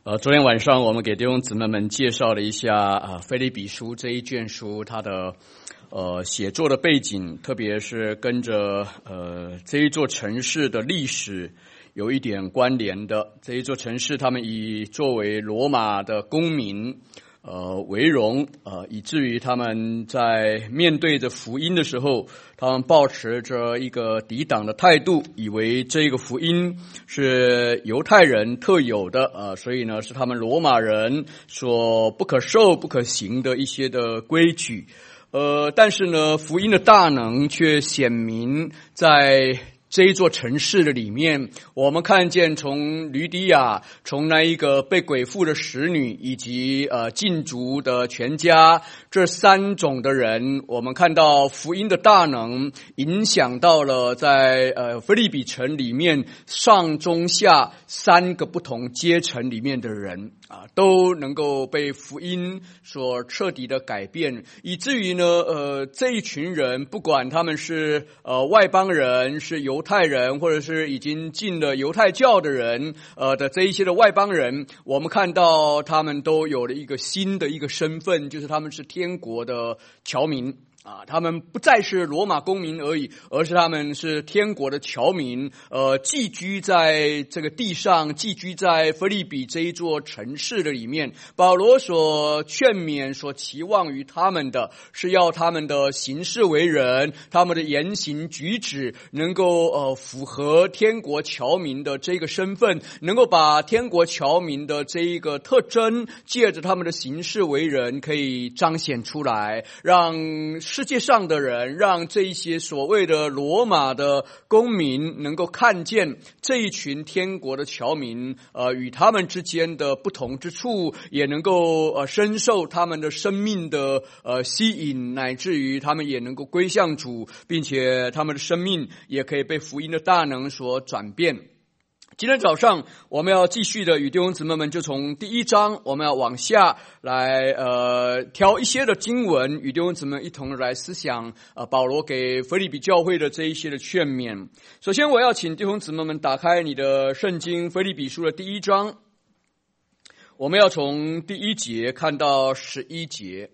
昨天晚上我们给弟兄姊妹们介绍了一下腓立比书这一卷书它的写作的背景，特别是跟着这一座城市的历史有一点关联的。这一座城市他们以作为罗马的公民为荣，以至于他们在面对着福音的时候，他们抱持着一个抵挡的态度，以为这个福音是犹太人特有的，所以呢是他们罗马人所不可受不可行的一些的规矩。但是呢，福音的大能却显明在这一座城市的里面，我们看见从吕底亚，从那一个被鬼附的使女，以及禁足的全家，这三种的人，我们看到福音的大能影响到了在腓立比城里面上中下三个不同阶层里面的人都能够被福音所彻底的改变，以至于呢这一群人不管他们是外邦人，是犹太人，或者是已经进了犹太教的人的这一些的外邦人，我们看到他们都有了一个新的一个身份，就是他们是天国的侨民他们不再是罗马公民而已，而是他们是天国的侨民，寄居在这个地上，寄居在腓立比这一座城市的里面。保罗所劝勉、所期望于他们的，是要他们的行事为人，他们的言行举止能够符合天国侨民的这个身份，能够把天国侨民的这一个特征，借着他们的行事为人可以彰显出来，让世界上的人，让这一些所谓的罗马的公民能够看见这一群天国的侨民与他们之间的不同之处，也能够深受他们的生命的吸引，乃至于他们也能够归向主，并且他们的生命也可以被福音的大能所转变。今天早上我们要继续的与弟兄姊妹们就从第一章我们要往下来挑一些的经文，与弟兄姊妹一同来思想保罗给腓立比教会的这一些的劝勉。首先我要请弟兄姊妹们打开你的圣经腓立比书的第一章，我们要从第一节看到11节。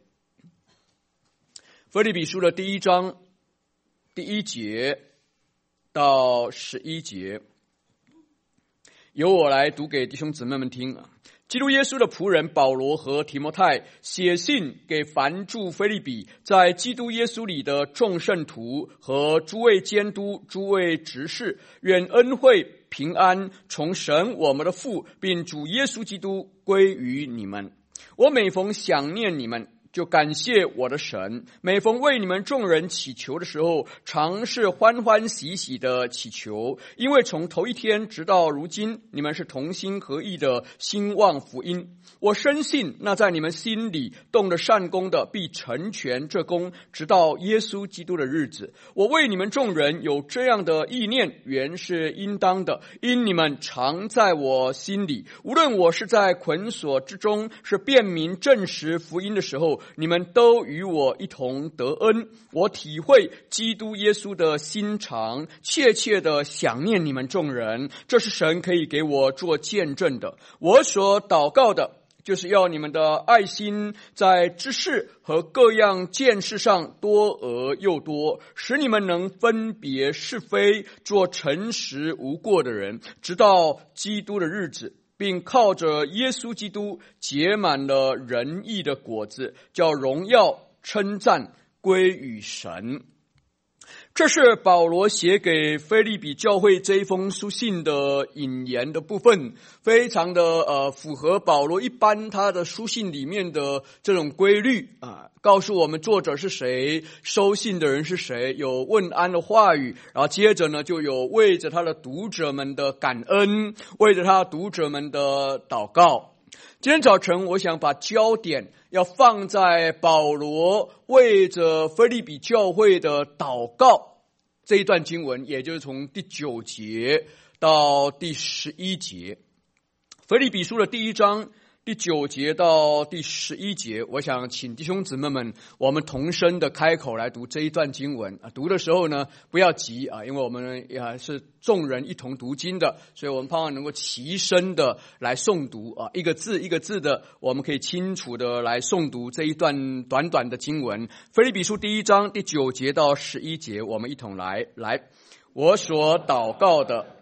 腓立比书的第一章第一节到11节，由我来读给弟兄姊妹们听。基督耶稣的仆人保罗和提摩太写信给凡住腓立比，在基督耶稣里的众圣徒和诸位监督、诸位执事，愿恩惠平安从神我们的父并主耶稣基督归于你们。我每逢想念你们，就感谢我的神，每逢为你们众人祈求的时候，常是欢欢喜喜的祈求，因为从头一天直到如今，你们是同心合意的兴旺福音。我深信那在你们心里动了善功的，必成全这功，直到耶稣基督的日子。我为你们众人有这样的意念，原是应当的，因你们常在我心里，无论我是在捆锁之中，是辨明证实福音的时候，你们都与我一同得恩。我体会基督耶稣的心肠，切切的想念你们众人，这是神可以给我做见证的。我所祷告的，就是要你们的爱心在知识和各样见识上多而又多，使你们能分别是非，做诚实无过的人，直到基督的日子，并靠着耶稣基督结满了仁义的果子，叫荣耀称赞归于神。这是保罗写给腓立比教会这一封书信的引言的部分，非常的符合保罗一般他的书信里面的这种规律告诉我们作者是谁，收信的人是谁，有问安的话语，然后接着呢就有为着他的读者们的感恩，为着他读者们的祷告。今天早晨我想把焦点要放在保罗为着腓立比教会的祷告这一段经文，也就是从第9节到第11节。腓立比书的第一章第9节到第11节，我想请弟兄姊妹们，我们同声的开口来读这一段经文啊。读的时候呢，不要急啊，因为我们是众人一同读经的，所以我们盼望能够齐声的来诵读啊，一个字一个字的，我们可以清楚的来诵读这一段短短的经文。腓立比书第1章第9节到11节，我们一同来。我所祷告的。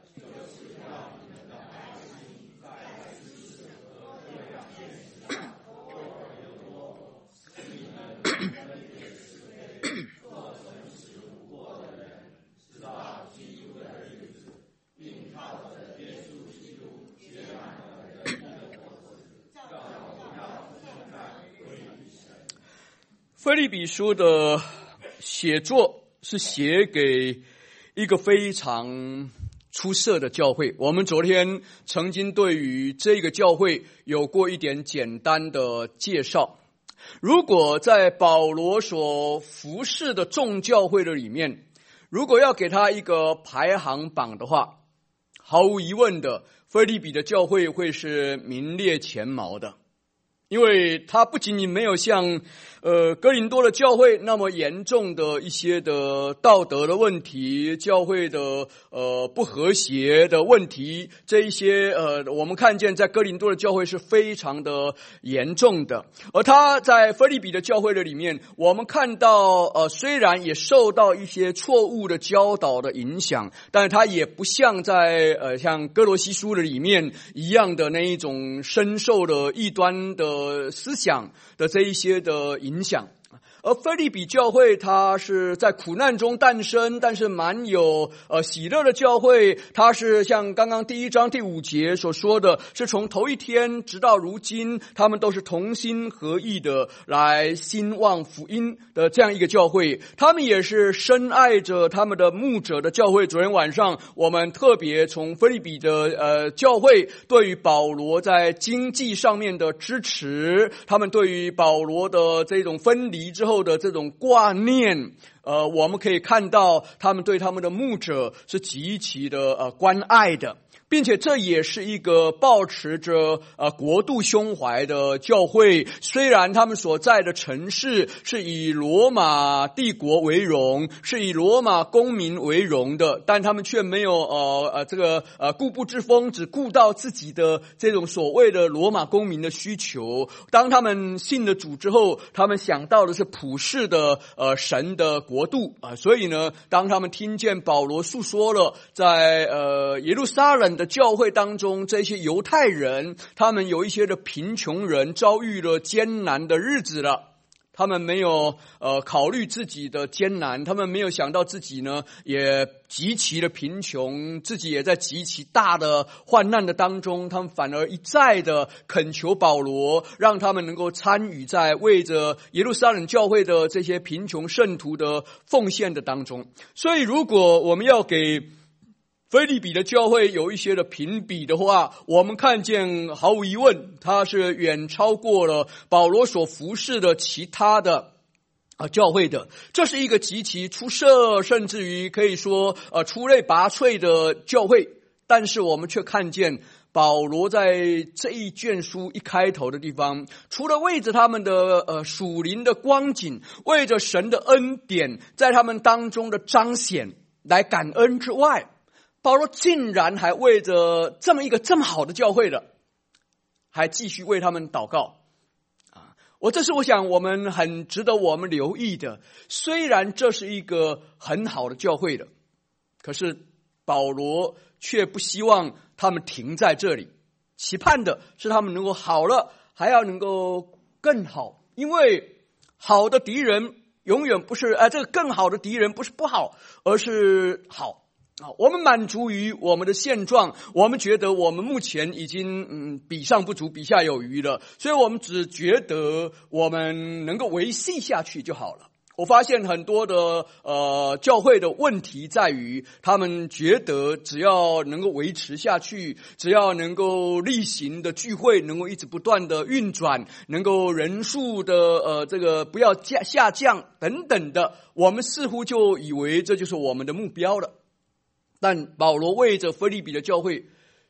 腓立比书的写作是写给一个非常出色的教会。我们昨天曾经对于这个教会有过一点简单的介绍。如果在保罗所服侍的众教会的里面，如果要给他一个排行榜的话，毫无疑问的，腓立比的教会会是名列前茅的。因为他不仅仅没有像哥林多的教会那么严重的一些的道德的问题，教会的不和谐的问题，这一些我们看见在哥林多的教会是非常的严重的。而他在腓立比的教会的里面，我们看到虽然也受到一些错误的教导的影响，但是他也不像在像哥罗西书的里面一样的那一种深受的异端的思想的这一些的影响。而腓立比教会它是在苦难中诞生，但是蛮有喜乐的教会。它是像刚刚第1章第5节所说的，是从头一天直到如今，他们都是同心合意的来兴旺福音的这样一个教会。他们也是深爱着他们的牧者的教会。昨天晚上我们特别从腓立比的教会对于保罗在经济上面的支持，他们对于保罗的这种分离之后的这种挂念，我们可以看到他们对他们的牧者是极其的关爱的，并且这也是一个抱持着国度胸怀的教会。虽然他们所在的城市是以罗马帝国为荣，是以罗马公民为荣的，但他们却没有固步自封，只顾到自己的这种所谓的罗马公民的需求。当他们信了主之后，他们想到的是普世的神的国度所以呢，当他们听见保罗述说了在耶路撒冷的教会当中，这些犹太人他们有一些的贫穷人遭遇了艰难的日子了，他们没有考虑自己的艰难，他们没有想到自己呢也极其的贫穷，自己也在极其大的患难的当中，他们反而一再的恳求保罗，让他们能够参与在为着耶路撒冷教会的这些贫穷圣徒的奉献的当中。所以如果我们要给腓立比的教会有一些的评比的话，我们看见毫无疑问，它是远超过了保罗所服侍的其他的教会的。这是一个极其出色，甚至于可以说出类拔萃的教会。但是我们却看见保罗在这一卷书一开头的地方，除了为着他们的属灵的光景，为着神的恩典在他们当中的彰显来感恩之外，保罗竟然还为着这么一个这么好的教会的，还继续为他们祷告这是我想我们很值得我们留意的。虽然这是一个很好的教会的，可是保罗却不希望他们停在这里，期盼的是他们能够好了，还要能够更好。因为好的敌人永远不是这个更好的敌人不是不好，而是好。我们满足于我们的现状，我们觉得我们目前已经比上不足比下有余了，所以我们只觉得我们能够维系下去就好了。我发现很多的教会的问题在于，他们觉得只要能够维持下去，只要能够例行的聚会能够一直不断的运转，能够人数的这个不要下降等等的，我们似乎就以为这就是我们的目标了。但保罗为着腓立比的教会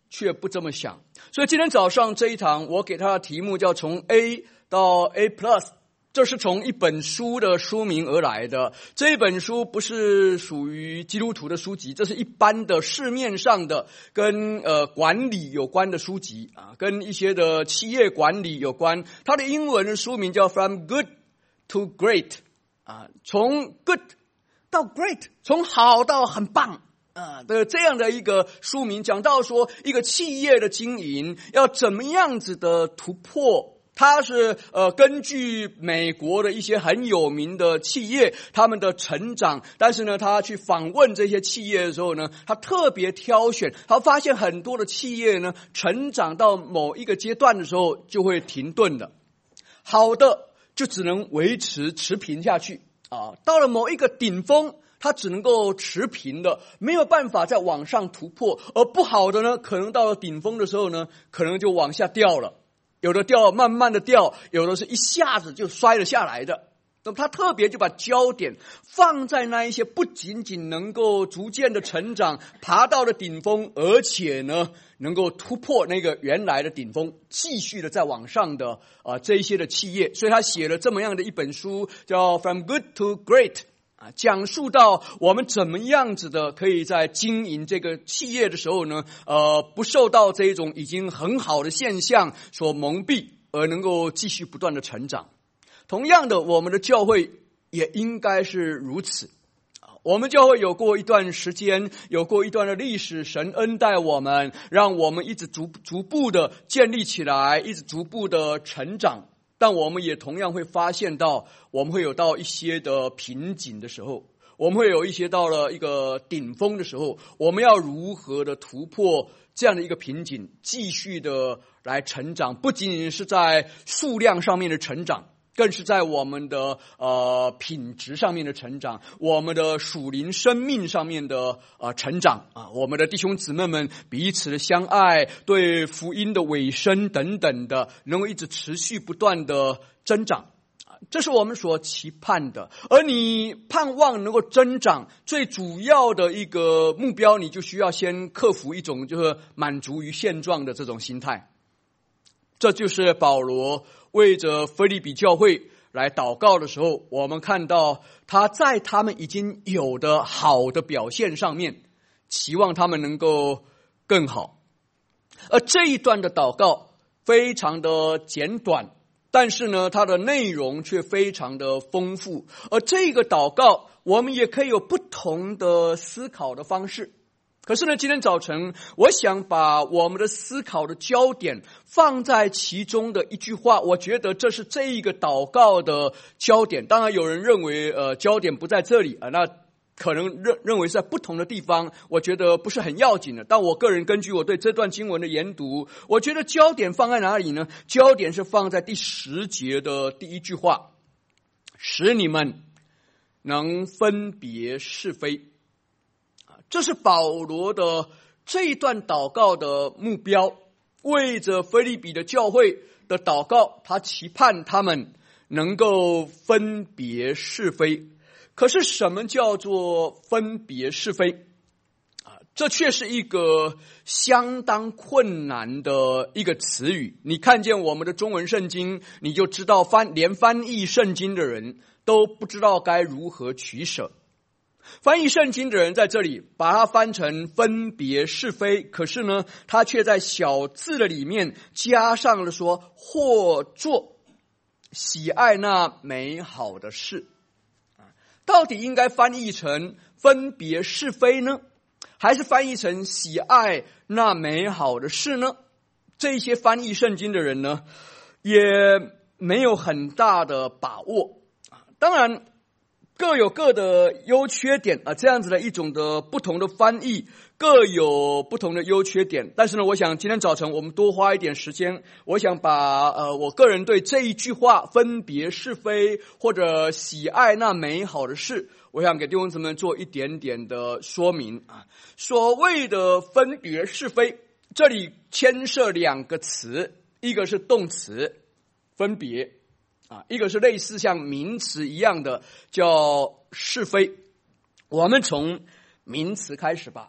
却不这么想。所以今天早上这一堂，我给他的题目叫从 A 到 A Plus， 这是从一本书的书名而来的。这一本书不是属于基督徒的书籍，这是一般的市面上的跟管理有关的书籍啊，跟一些的企业管理有关。它的英文的书名叫 From Good to Great 啊，从 Good 到 Great， 从好到很棒的这样的一个书名，讲到说一个企业的经营要怎么样子的突破。它是根据美国的一些很有名的企业他们的成长，但是呢他去访问这些企业的时候呢，他特别挑选，他发现很多的企业呢成长到某一个阶段的时候就会停顿的，好的就只能维持持平下去啊，到了某一个顶峰它只能够持平的，没有办法再往上突破，而不好的呢可能到了顶峰的时候呢可能就往下掉了，有的掉慢慢的掉，有的是一下子就摔了下来的。那么他特别就把焦点放在那一些不仅仅能够逐渐的成长爬到了顶峰，而且呢能够突破那个原来的顶峰，继续的再往上的这一些的企业。所以他写了这么样的一本书叫 From Good to Great，讲述到我们怎么样子的可以在经营这个企业的时候呢，不受到这种已经很好的现象所蒙蔽，而能够继续不断的成长。同样的，我们的教会也应该是如此。我们教会有过一段时间，有过一段的历史，神恩待我们，让我们一直逐步的建立起来，一直逐步的成长。但我们也同样会发现到，我们会有到一些的瓶颈的时候，我们会有一些到了一个顶峰的时候，我们要如何的突破这样的一个瓶颈，继续的来成长，不仅仅是在数量上面的成长，更是在我们的品质上面的成长，我们的属灵生命上面的成长啊，我们的弟兄姊妹们彼此的相爱，对福音的委身等等的，能够一直持续不断的增长，这是我们所期盼的。而你盼望能够增长，最主要的一个目标，你就需要先克服一种就是满足于现状的这种心态。这就是保罗为着腓立比教会来祷告的时候，我们看到他在他们已经有的好的表现上面，期望他们能够更好。而这一段的祷告非常的简短，但是呢它的内容却非常的丰富。而这个祷告我们也可以有不同的思考的方式。可是呢，今天早晨我想把我们的思考的焦点放在其中的一句话，我觉得这是这一个祷告的焦点。当然有人认为焦点不在这里那可能认为在不同的地方，我觉得不是很要紧的。但我个人根据我对这段经文的研读，我觉得焦点放在哪里呢？焦点是放在第10节的第一句话，使你们能分别是非。这是保罗的这一段祷告的目标，为着腓立比的教会的祷告，他期盼他们能够分别是非。可是什么叫做分别是非？这却是一个相当困难的一个词语。你看见我们的中文圣经，你就知道连翻译圣经的人都不知道该如何取舍。翻译圣经的人在这里把它翻成分别是非，可是呢他却在小字的里面加上了说或做喜爱那美好的事。到底应该翻译成分别是非呢，还是翻译成喜爱那美好的事呢？这些翻译圣经的人呢也没有很大的把握。当然各有各的优缺点这样子的一种的不同的翻译各有不同的优缺点。但是呢，我想今天早晨我们多花一点时间，我想把我个人对这一句话分别是非或者喜爱那美好的事，我想给弟兄姊妹做一点点的说明所谓的分别是非，这里牵涉2个词，一个是动词分别一个是类似像名词一样的叫是非。我们从名词开始吧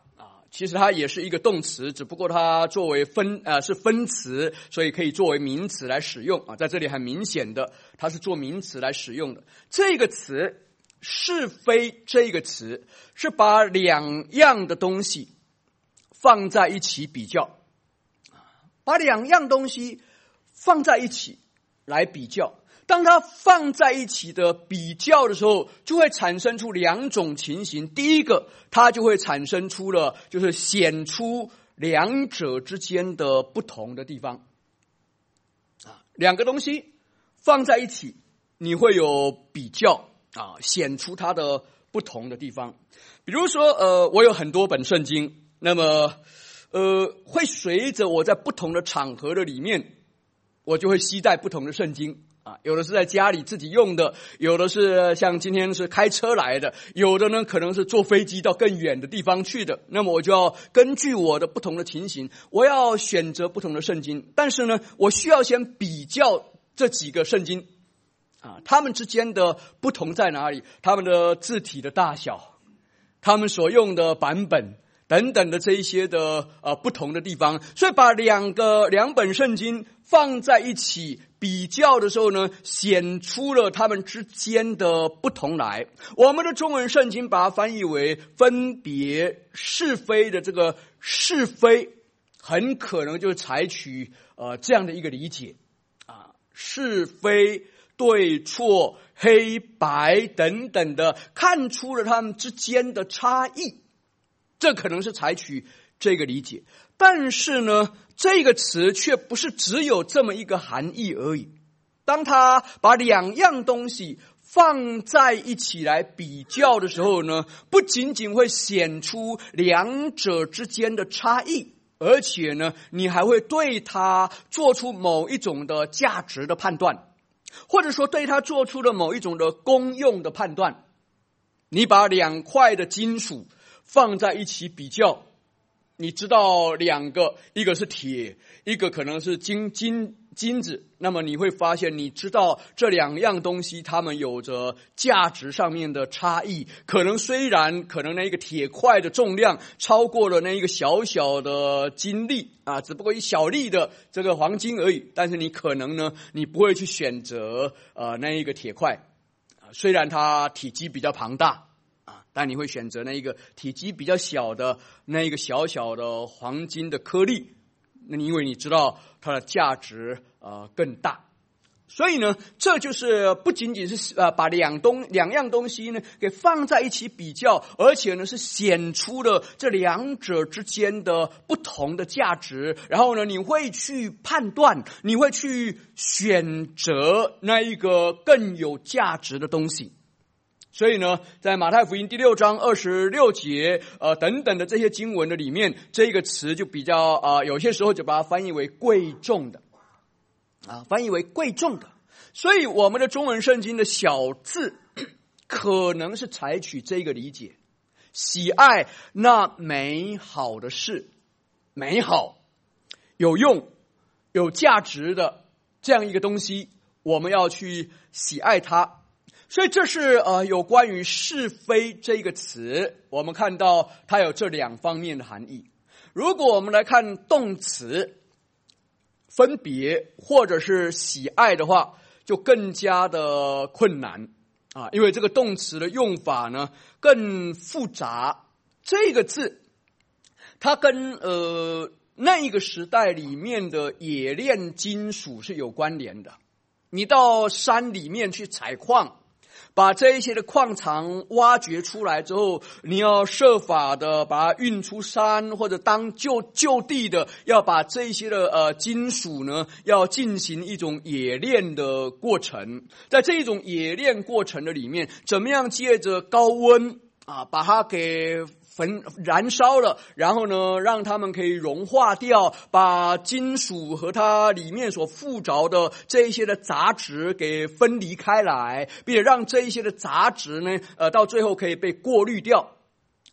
其实它也是一个动词，只不过它作为是分词，所以可以作为名词来使用啊。在这里很明显的，它是做名词来使用的。这个词是非，这个词是把两样的东西放在一起比较，把两样东西放在一起来比较。当它放在一起的比较的时候，就会产生出两种情形。第一个，它就会产生出了就是显出两者之间的不同的地方。两个东西放在一起，你会有比较显出它的不同的地方。比如说我有很多本圣经，那么会随着我在不同的场合的里面，我就会携带不同的圣经。有的是在家里自己用的，有的是像今天是开车来的，有的呢可能是坐飞机到更远的地方去的。那么我就要根据我的不同的情形，我要选择不同的圣经。但是呢，我需要先比较这几个圣经它们之间的不同在哪里？它们的字体的大小，它们所用的版本等等的这一些的不同的地方。所以把两本圣经放在一起比较的时候呢，显出了他们之间的不同来。我们的中文圣经把它翻译为分别是非的这个是非，很可能就采取这样的一个理解是非对错黑白等等的，看出了他们之间的差异，这可能是采取这个理解。但是呢，这个词却不是只有这么一个含义而已。当他把两样东西放在一起来比较的时候呢，不仅仅会显出两者之间的差异，而且呢，你还会对它做出某一种的价值的判断，或者说对它做出了某一种的功用的判断。你把两块的金属放在一起比较，你知道两个，一个是铁，一个可能是金子，那么你会发现，你知道这两样东西它们有着价值上面的差异。虽然那一个铁块的重量超过了那一个小小的金粒只不过一小粒的这个黄金而已，但是你可能呢，你不会去选择那一个铁块虽然它体积比较庞大但你会选择那一个体积比较小的那一个小小的黄金的颗粒，那因为你知道它的价值更大。所以呢，这就是不仅仅是把两样东西呢给放在一起比较，而且呢是显出了这两者之间的不同的价值。然后呢，你会去判断，你会去选择那一个更有价值的东西。所以呢，在马太福音第6章26节等等的这些经文的里面，这个词就比较有些时候就把它翻译为贵重的翻译为贵重的。所以我们的中文圣经的小字可能是采取这个理解，喜爱那美好的事，美好有用有价值的这样一个东西，我们要去喜爱它。所以这是有关于是非这个词，我们看到它有这两方面的含义。如果我们来看动词分别或者是喜爱的话，就更加的困难因为这个动词的用法呢更复杂。这个字它跟那一个时代里面的冶炼金属是有关联的。你到山里面去采矿，把这一些的矿藏挖掘出来之后，你要设法的把它运出山，或者当就地的要把这一些的金属呢，要进行一种冶炼的过程。在这一种冶炼过程的里面，怎么样借着高温把它给燃烧了，然后呢让它们可以融化掉，把金属和它里面所附着的这一些的杂质给分离开来，并且让这一些的杂质呢到最后可以被过滤掉。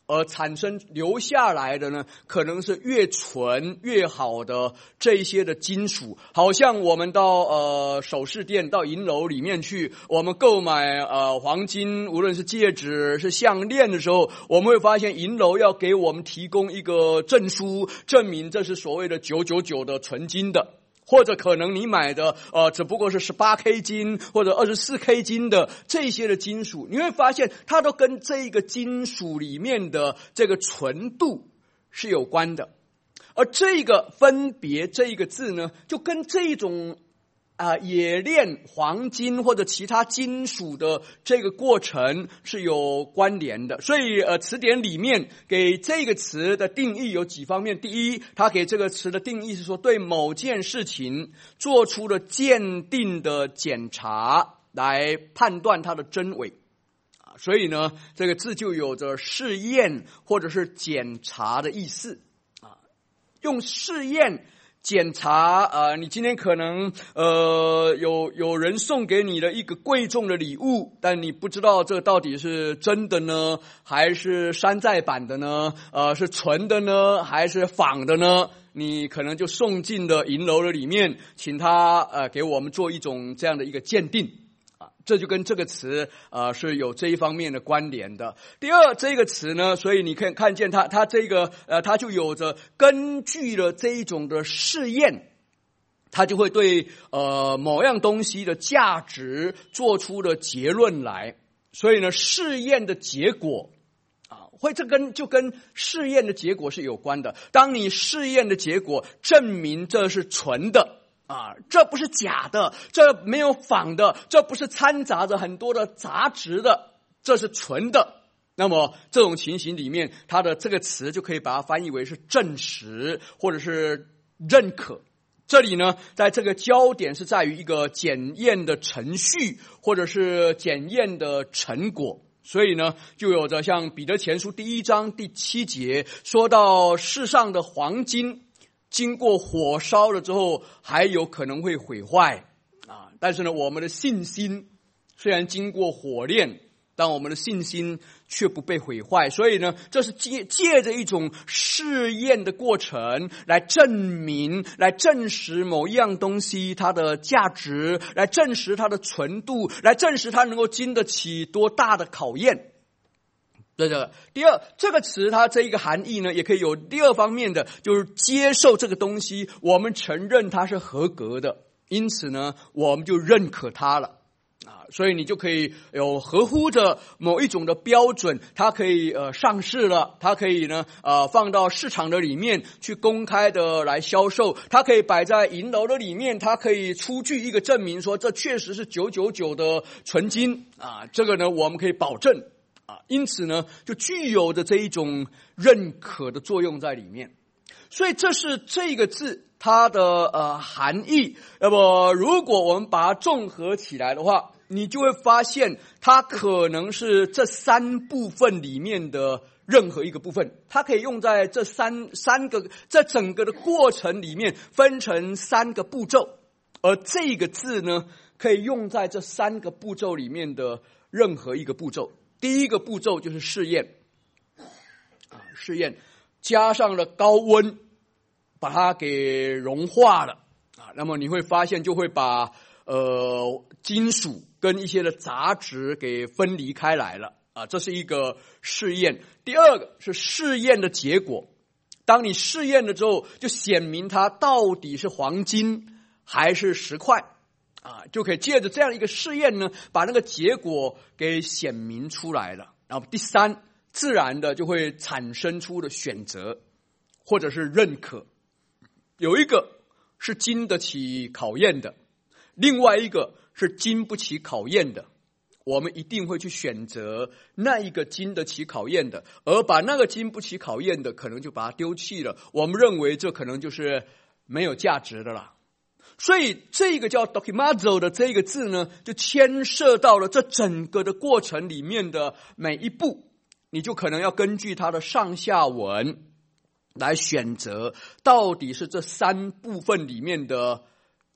而产生留下来的呢，可能是越纯越好的这一些的金属。好像我们到首饰店、到银楼里面去，我们购买黄金，无论是戒指是项链的时候，我们会发现银楼要给我们提供一个证书，证明这是所谓的999的纯金的。或者可能你买的只不过是18K 金或者24K 金的这些的金属，你会发现它都跟这个金属里面的这个纯度是有关的。而这个分别这一个字呢，就跟这种冶炼黄金或者其他金属的这个过程是有关联的。所以词典里面给这个词的定义有几方面。第一，他给这个词的定义是说，对某件事情做出了鉴定的检查，来判断它的真伪。所以呢，这个字就有着试验或者是检查的意思。用试验检查你今天可能有人送给你的一个贵重的礼物，但你不知道这到底是真的呢，还是山寨版的呢？是纯的呢，还是仿的呢？你可能就送进了银楼的里面，请他给我们做一种这样的一个鉴定。这就跟这个词是有这一方面的关联的。第二，这个词呢，所以你可以看见它这个它就有着根据了这一种的试验，它就会对某样东西的价值做出的结论来。所以呢，试验的结果就跟试验的结果是有关的。当你试验的结果证明这是纯的这不是假的，这没有仿的，这不是掺杂着很多的杂质的，这是纯的。那么这种情形里面，它的这个词就可以把它翻译为是证实或者是认可。这里呢，在这个焦点是在于一个检验的程序或者是检验的成果。所以呢，就有着像彼得前书第1章第7节说到世上的黄金经过火烧了之后还有可能会毁坏但是呢，我们的信心虽然经过火炼，但我们的信心却不被毁坏。所以呢，这是借着一种试验的过程来证明、来证实某一样东西它的价值，来证实它的纯度，来证实它能够经得起多大的考验。第二，这个词它这一个含义呢，也可以有第二方面的，就是接受这个东西，我们承认它是合格的，因此呢，我们就认可它了所以你就可以有合乎着某一种的标准，它可以上市了，它可以呢放到市场的里面去公开的来销售，它可以摆在银楼的里面，它可以出具一个证明说这确实是999的纯金这个呢我们可以保证因此呢，就具有着这一种认可的作用在里面。所以这是这个字它的含义。那么如果我们把它综合起来的话，你就会发现它可能是这3部分里面的任何一个部分，它可以用在这三个这整个的过程里面分成3个步骤，而这个字呢，可以用在这3个步骤里面的任何一个步骤。第一个步骤就是试验试验加上了高温把它给融化了那么你会发现就会把金属跟一些的杂质给分离开来了这是一个试验。第二个是试验的结果，当你试验了之后，就显明它到底是黄金还是石块就可以借着这样一个试验呢，把那个结果给显明出来了。然后第三，自然的就会产生出的选择或者是认可。有一个是经得起考验的，另外一个是经不起考验的，我们一定会去选择那一个经得起考验的，而把那个经不起考验的可能就把它丢弃了，我们认为这可能就是没有价值的啦。所以这个叫 dokimazo 的这个字呢，就牵涉到了这整个的过程里面的每一步，你就可能要根据它的上下文来选择到底是这3部分里面的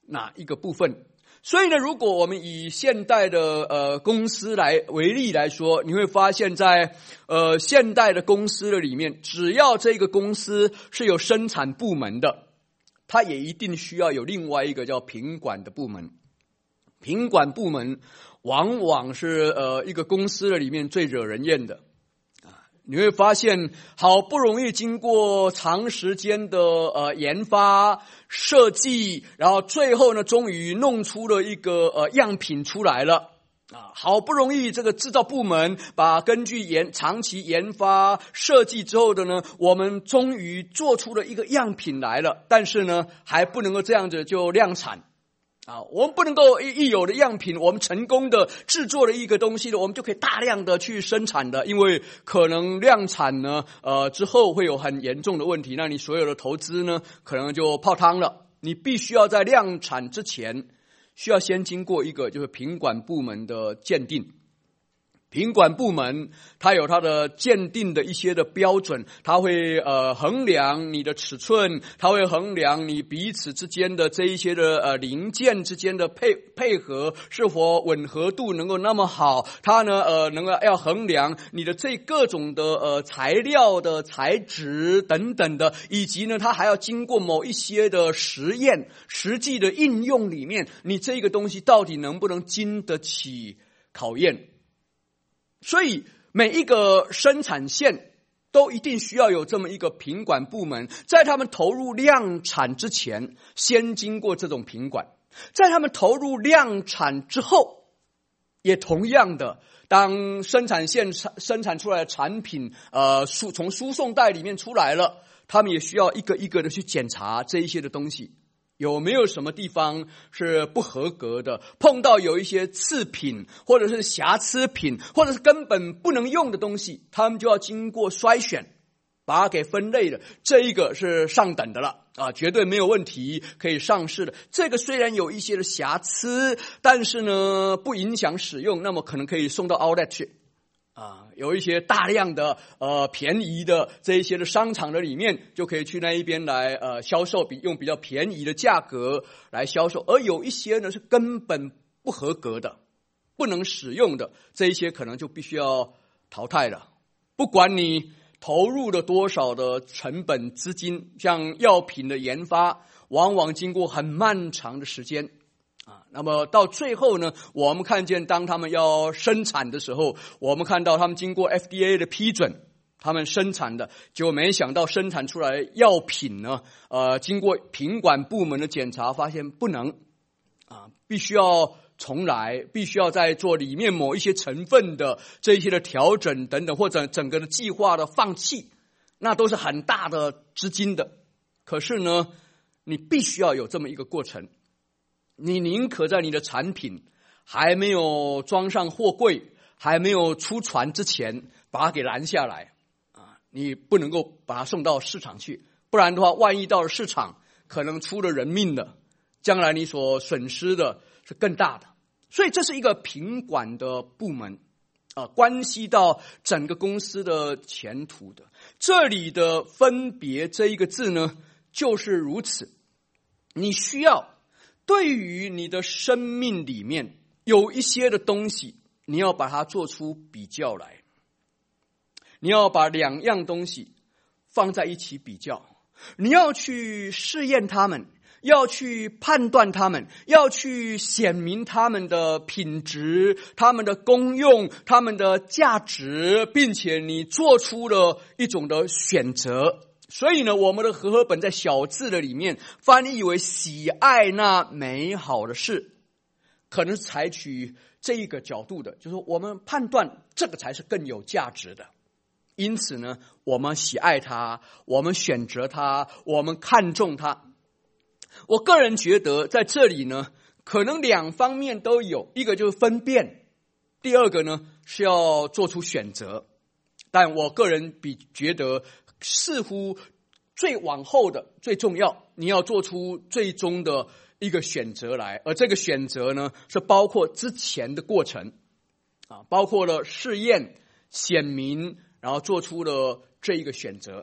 哪一个部分。所以呢，如果我们以现代的公司为例来说，你会发现在现代的公司的里面，只要这个公司是有生产部门的，它也一定需要有另外一个叫品管的部门。品管部门往往是一个公司的里面最惹人厌的。你会发现，好不容易经过长时间的研发设计，然后最后呢，终于弄出了一个样品出来了啊！好不容易这个制造部门根据长期研发设计之后的呢，我们终于做出了一个样品来了，但是呢，还不能够这样子就量产。我们不能够一有的样品，我们成功的制作了一个东西的，我们就可以大量的去生产的，因为可能量产呢，之后会有很严重的问题，那你所有的投资呢，可能就泡汤了。你必须要在量产之前，需要先经过一个就是品管部门的鉴定。品管部门它有它的鉴定的一些的标准，它会衡量你的尺寸，它会衡量你彼此之间的这一些的零件之间的配合是否吻合度能够那么好，它呢要衡量你的这各种的材料的材质等等的，以及呢它还要经过某一些的实验实际的应用里面，你这个东西到底能不能经得起考验。所以每一个生产线都一定需要有这么一个品管部门，在他们投入量产之前，先经过这种品管；在他们投入量产之后，也同样的，当生产线生产出来的产品从输送带里面出来了，他们也需要一个一个的去检查这一些的东西。有没有什么地方是不合格的？碰到有一些次品，或者是瑕疵品，或者是根本不能用的东西，他们就要经过筛选，把它给分类的。这一个是上等的了啊，绝对没有问题，可以上市的。这个虽然有一些的瑕疵，但是呢不影响使用，那么可能可以送到 outlet 去。有一些大量的便宜的这一些的商场的里面，就可以去那一边来销售，用比较便宜的价格来销售。而有一些呢是根本不合格的，不能使用的，这一些可能就必须要淘汰了。不管你投入了多少的成本资金，像药品的研发，往往经过很漫长的时间。那么到最后呢，我们看见当他们要生产的时候，我们看到他们经过 FDA 的批准，他们生产的，结果没想到生产出来药品呢，经过品管部门的检查，发现不能必须要重来，必须要再做里面某一些成分的这一些的调整等等，或者整个的计划的放弃，那都是很大的资金的。可是呢，你必须要有这么一个过程。你宁可在你的产品还没有装上货柜，还没有出船之前把它给拦下来你不能够把它送到市场去，不然的话，万一到了市场，可能出了人命的，将来你所损失的是更大的。所以这是一个品管的部门关系到整个公司的前途的。这里的分别这一个字呢，就是如此。你需要对于你的生命里面有一些的东西，你要把它做出比较来，你要把两样东西放在一起比较，你要去试验它们，要去判断它们，要去显明它们的品质、它们的功用、它们的价值，并且你做出了一种的选择。所以呢，我们的和合本在小字的里面翻译为喜爱那美好的事，可能是采取这一个角度的，就是我们判断这个才是更有价值的。因此呢，我们喜爱它，我们选择它，我们看重它。我个人觉得在这里呢，可能两方面都有，一个就是分辨，第二个呢是要做出选择。但我个人觉得似乎最往后的最重要，你要做出最终的一个选择来，而这个选择呢是包括之前的过程包括了试验、显明，然后做出了这一个选择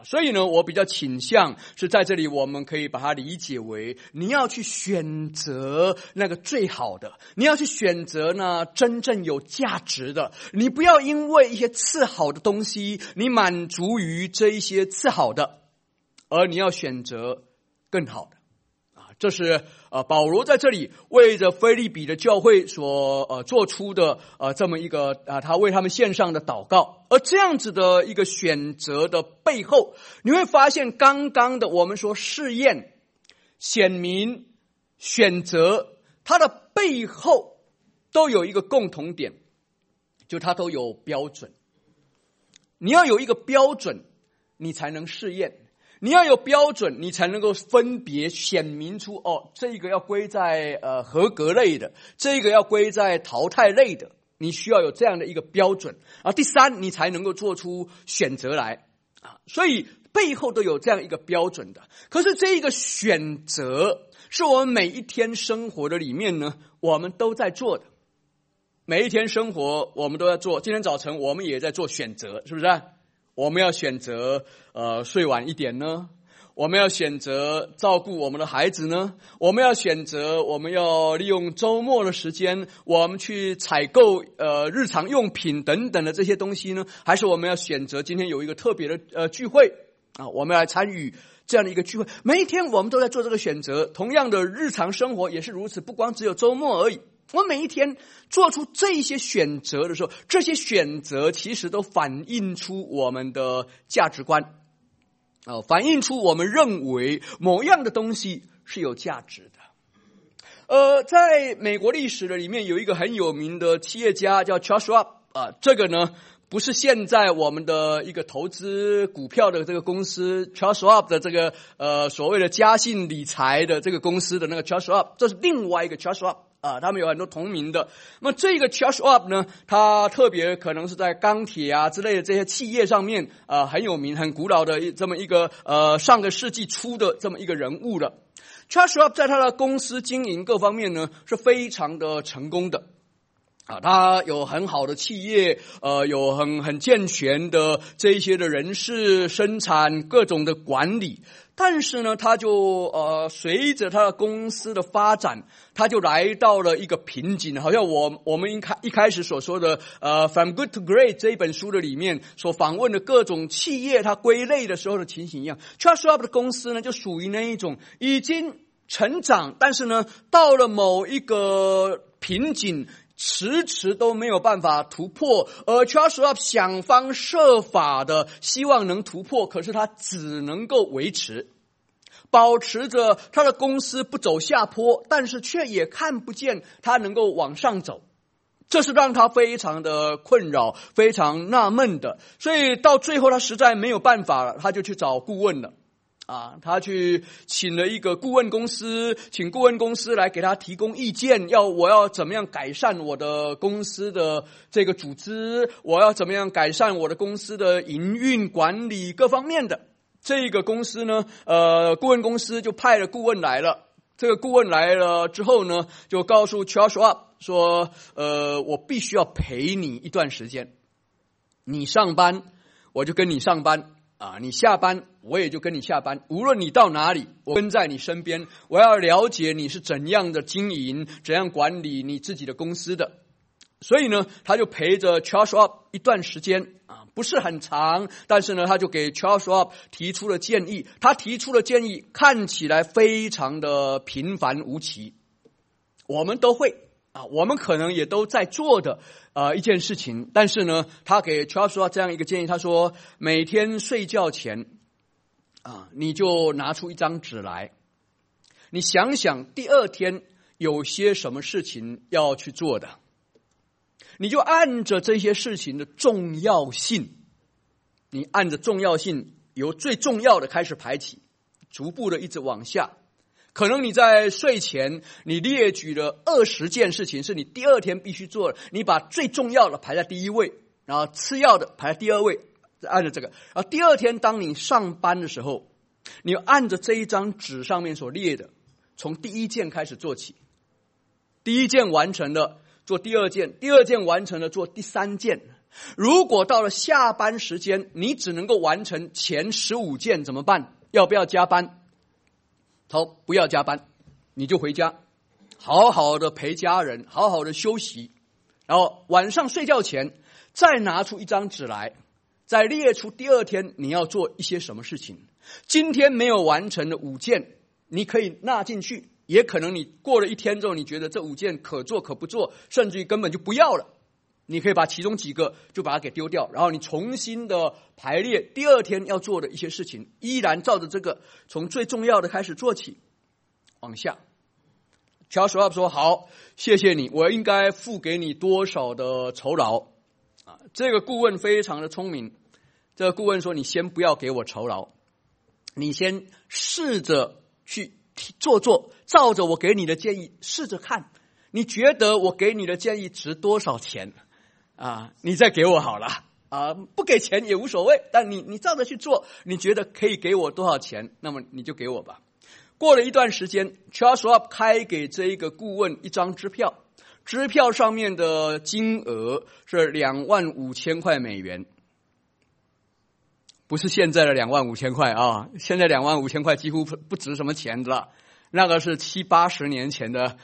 所以呢，我比较倾向是在这里，我们可以把它理解为，你要去选择那个最好的，你要去选择呢真正有价值的，你不要因为一些次好的东西，你满足于这一些次好的，而你要选择更好的。这是保罗在这里为着腓立比的教会所做出的这么一个他为他们献上的祷告。而这样子的一个选择的背后，你会发现刚刚的我们说试验、显明、选择，它的背后都有一个共同点，就它都有标准。你要有一个标准，你才能试验。你要有标准，你才能够分别显明出这个要归在合格类的，这个要归在淘汰类的，你需要有这样的一个标准。第三，你才能够做出选择来所以背后都有这样一个标准的。可是这一个选择是我们每一天生活的里面呢，我们都在做的。每一天生活我们都在做，今天早晨我们也在做选择，是不是我们要选择睡晚一点呢？我们要选择照顾我们的孩子呢？我们要选择我们要利用周末的时间，我们去采购日常用品等等的这些东西呢？还是我们要选择今天有一个特别的聚会我们来参与这样的一个聚会？每一天我们都在做这个选择，同样的日常生活也是如此，不光只有周末而已。我每一天做出这些选择的时候，这些选择其实都反映出我们的价值观反映出我们认为某样的东西是有价值的。在美国历史的里面有一个很有名的企业家叫 Charles Schwab 这个呢不是现在我们的一个投资股票的这个公司 Charles Schwab 的这个所谓的嘉信理财的这个公司的那个 Charles Schwab， 这是另外一个 Charles Schwab他们有很多同名的。那么这个 Charles Schwab 呢，他特别可能是在钢铁之类的这些企业上面很有名、很古老的这么一个上个世纪初的这么一个人物了。Charles Schwab 在他的公司经营各方面呢是非常的成功的他有很好的企业有很健全的这一些的人事、生产各种的管理。但是呢，他就随着他的公司的发展，他就来到了一个瓶颈，好像我们一开始所说的From Good to Great 这一本书的里面所访问的各种企业，它归类的时候的情形一样。Charles Schwab 的公司呢，就属于那一种已经成长，但是呢，到了某一个瓶颈，迟迟都没有办法突破，而 Charles Schwab 想方设法的希望能突破，可是他只能够维持，保持着他的公司不走下坡，但是却也看不见他能够往上走。这是让他非常的困扰，非常纳闷的。所以到最后他实在没有办法了，他就去找顾问了他去请了一个顾问公司，请顾问公司来给他提供意见，我要怎么样改善我的公司的这个组织，我要怎么样改善我的公司的营运管理各方面的。这个公司呢顾问公司就派了顾问来了。这个顾问来了之后呢，就告诉 Charles Schwab 说我必须要陪你一段时间，你上班我就跟你上班你下班我也就跟你下班，无论你到哪里，我跟在你身边，我要了解你是怎样的经营，怎样管理你自己的公司的。所以呢，他就陪着 Charles Schwab 一段时间不是很长，但是呢，他就给 Charles Schwab 提出了建议。他提出的建议看起来非常的平凡无奇，我们都会我们可能也都在做的一件事情。但是呢，他给 Charles Schwab 这样一个建议，他说每天睡觉前你就拿出一张纸来，你想想第二天有些什么事情要去做的，你就按着这些事情的重要性，你按着重要性由最重要的开始排起，逐步的一直往下。可能你在睡前你列举了20件事情是你第二天必须做的，你把最重要的排在第一位，然后次要的排在第二位，按着这个。然后第二天当你上班的时候，你按着这一张纸上面所列的，从第一件开始做起，第一件完成了做第二件，第二件完成了做第三件， 如果到了下班时间，你只能够完成前15件怎么办？要不要加班？他说不要加班，你就回家，好好的陪家人，好好的休息，然后晚上睡觉前再拿出一张纸来，再列出第二天你要做一些什么事情。今天没有完成的5件，你可以纳进去，也可能你过了一天之后，你觉得这5件可做可不做，甚至于根本就不要了，你可以把其中几个就把它给丢掉，然后你重新的排列第二天要做的一些事情，依然照着这个从最重要的开始做起，往下。Charles Schwab 说好，谢谢你，我应该付给你多少的酬劳啊？这个顾问非常的聪明，这个顾问说你先不要给我酬劳，你先试着去做，照着我给你的建议试着看，你觉得我给你的建议值多少钱啊？你再给我好了啊，不给钱也无所谓，但你照着去做，你觉得可以给我多少钱，那么你就给我吧。过了一段时间 Charles Schwab 开给这一个顾问一张支票，支票上面的金额是25000块美元，不是现在的25000块啊，现在25000块几乎不值什么钱的了，那个是70、80年前的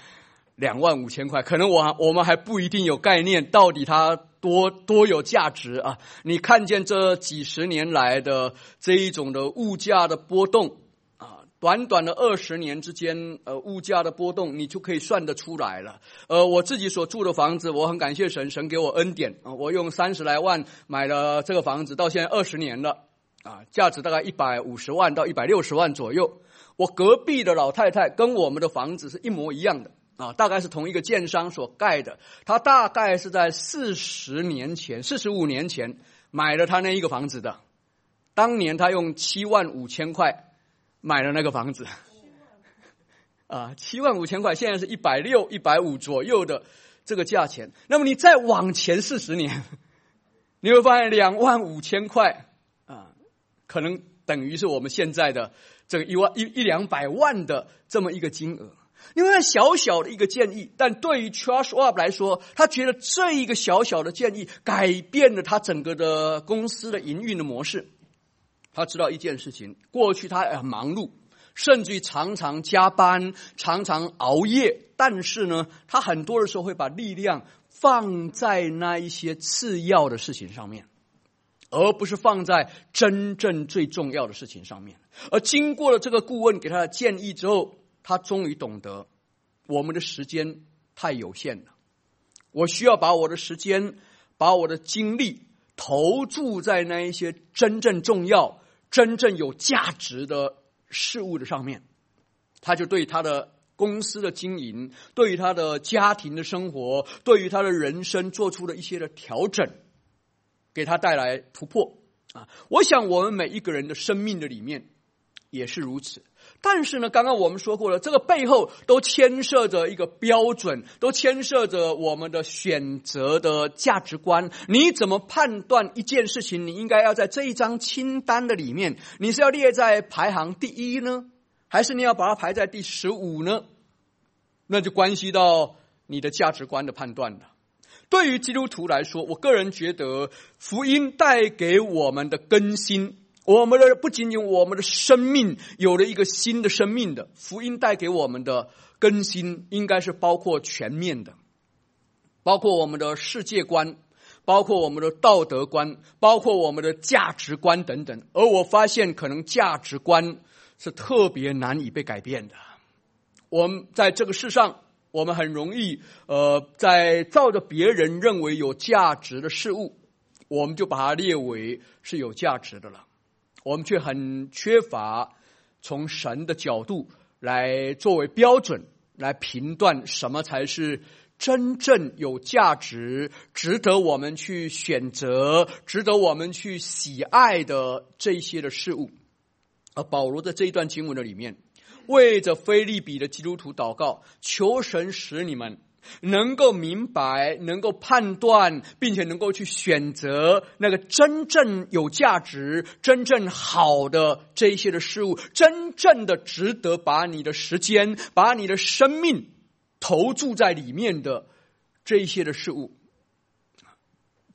25000块，可能我们还不一定有概念到底它多有价值啊！你看见这几十年来的这一种的物价的波动啊，短短的20年之间，物价的波动你就可以算得出来了。我自己所住的房子，我很感谢神，神给我恩典啊，我用30来万买了这个房子，到现在20年了啊，价值大概150万到160万左右。我隔壁的老太太跟我们的房子是一模一样的啊，大概是同一个建商所盖的，他大概是在45年前买了他那一个房子的，当年他用75000块买了那个房子啊，75000块，现在是160、150左右的这个价钱。那么你再往前40年，你会发现25000块啊，可能等于是我们现在的这个100-200万的这么一个金额。因为小小的一个建议，但对于 Charles Schwab 来说，他觉得这一个小小的建议改变了他整个的公司的营运的模式。他知道一件事情，过去他很忙碌，甚至于常常加班，常常熬夜，但是呢，他很多的时候会把力量放在那一些次要的事情上面，而不是放在真正最重要的事情上面。而经过了这个顾问给他的建议之后，他终于懂得我们的时间太有限了，我需要把我的时间，把我的精力投注在那一些真正重要、真正有价值的事物的上面。他就对他的公司的经营，对于他的家庭的生活，对于他的人生做出了一些的调整，给他带来突破啊！我想我们每一个人的生命的里面也是如此。但是呢，刚刚我们说过了，这个背后都牵涉着一个标准，都牵涉着我们的选择的价值观。你怎么判断一件事情，你应该要在这一张清单的里面，你是要列在排行第1呢，还是你要把它排在第15呢？那就关系到你的价值观的判断了。对于基督徒来说，我个人觉得福音带给我们的更新，我们的不仅仅我们的生命有了一个新的生命的，福音带给我们的更新应该是包括全面的，包括我们的世界观，包括我们的道德观，包括我们的价值观等等。而我发现可能价值观是特别难以被改变的。我们在这个世上，我们很容易在照着别人认为有价值的事物，我们就把它列为是有价值的了。我们却很缺乏从神的角度来作为标准来评断什么才是真正有价值，值得我们去选择，值得我们去喜爱的这些的事物。而保罗在这一段经文的里面，为着腓立比的基督徒祷告，求神使你们能够明白，能够判断，并且能够去选择那个真正有价值、真正好的这一些的事物，真正的值得把你的时间、把你的生命投注在里面的这一些的事物。但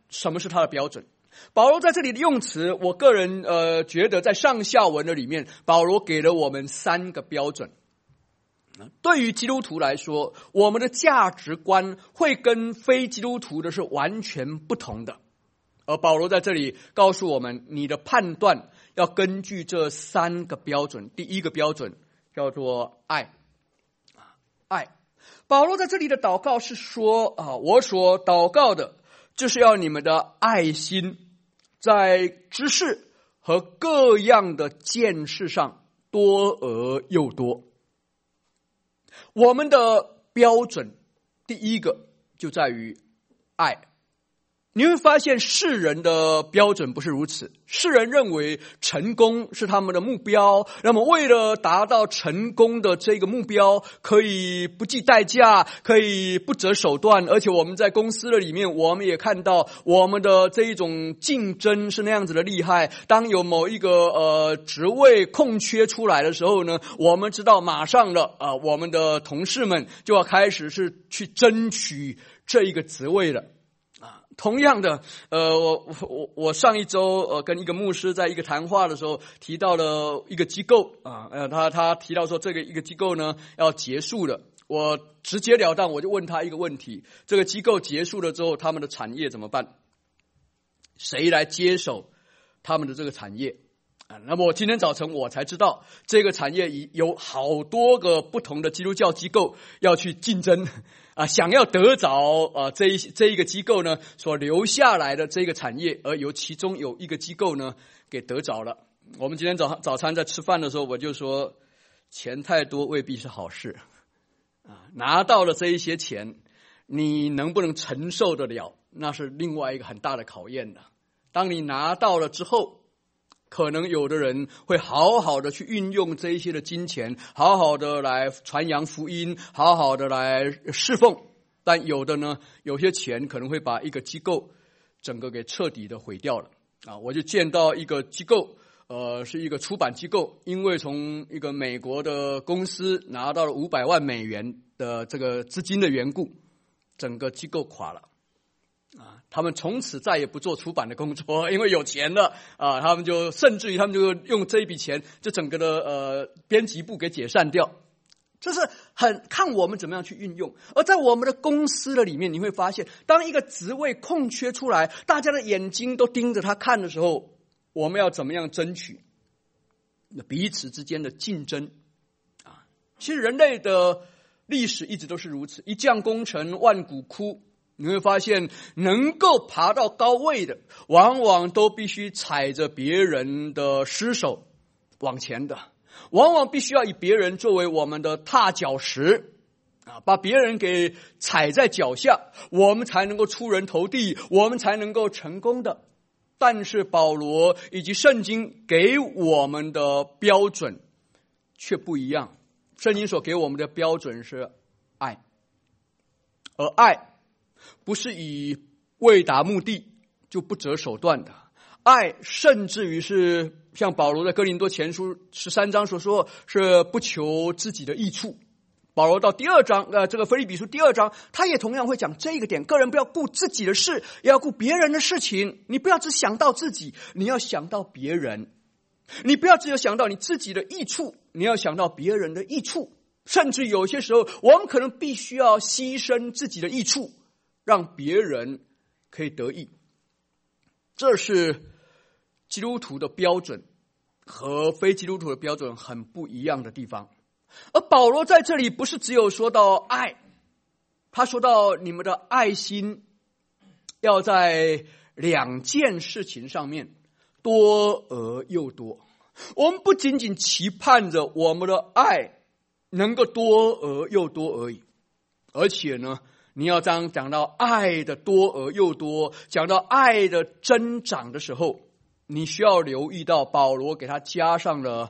什么是他的标准。保罗在这里的用词，我个人觉得在上下文的里面，保罗给了我们3个标准。对于基督徒来说，我们的价值观会跟非基督徒的是完全不同的。而保罗在这里告诉我们，你的判断要根据这3个标准。第一个标准叫做爱。爱。保罗在这里的祷告是说我所祷告的就是要你们的爱心在知识和各样的见识上多而又多。我们的标准第一个就在于爱。你会发现世人的标准不是如此，世人认为成功是他们的目标，那么为了达到成功的这个目标，可以不计代价，可以不择手段，而且我们在公司的里面，我们也看到我们的这一种竞争是那样子的厉害。当有某一个职位空缺出来的时候呢，我们知道马上的我们的同事们就要开始是去争取这一个职位了。同样的，我上一周跟一个牧师在一个谈话的时候提到了一个机构他提到说这个一个机构呢要结束了。我直截了当我就问他一个问题：这个机构结束了之后，他们的产业怎么办？谁来接手他们的这个产业？那么我今天早晨我才知道，这个产业有好多个不同的基督教机构要去竞争想要得着这一个机构呢所留下来的这个产业，而由其中有一个机构呢给得着了。我们今天早餐在吃饭的时候，我就说，钱太多未必是好事拿到了这一些钱，你能不能承受得了，那是另外一个很大的考验的。当你拿到了之后，可能有的人会好好的去运用这一些的金钱，好好的来传扬福音，好好的来侍奉。但有的呢，有些钱可能会把一个机构整个给彻底的毁掉了我就见到一个机构是一个出版机构，因为从一个美国的公司拿到了500万美元的这个资金的缘故，整个机构垮了他们从此再也不做出版的工作，因为有钱了他们就甚至于他们就用这一笔钱，就整个的编辑部给解散掉。这是很看我们怎么样去运用。而在我们的公司的里面，你会发现，当一个职位空缺出来，大家的眼睛都盯着他看的时候，我们要怎么样争取彼此之间的竞争其实人类的历史一直都是如此，一将功成万骨枯。你会发现，能够爬到高位的，往往都必须踩着别人的尸首往前的，往往必须要以别人作为我们的踏脚石把别人给踩在脚下，我们才能够出人头地，我们才能够成功的。但是保罗以及圣经给我们的标准却不一样。圣经所给我们的标准是爱，而爱不是以为达目的就不择手段的，爱甚至于是像保罗在哥林多前书13章所说，是不求自己的益处。保罗到第2章这个腓立比书第2章，他也同样会讲这个点，个人不要顾自己的事，也要顾别人的事情。你不要只想到自己，你要想到别人。你不要只有想到你自己的益处，你要想到别人的益处。甚至有些时候，我们可能必须要牺牲自己的益处，让别人可以得益。这是基督徒的标准和非基督徒的标准很不一样的地方。而保罗在这里不是只有说到爱，他说到你们的爱心要在2件事情上面多而又多。我们不仅仅期盼着我们的爱能够多而又多而已，而且呢，你要当讲到爱的多而又多，讲到爱的增长的时候，你需要留意到保罗给他加上了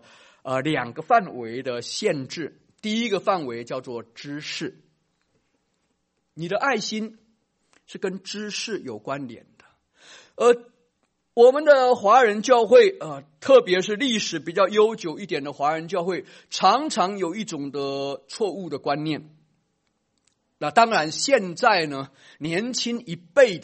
2个范围的限制。第一个范围叫做知识，你的爱心是跟知识有关联的。我们的华人教会特别是历史比较悠久一点的华人教会，常常有一种的错误的观念。那当然现在呢，年轻一辈的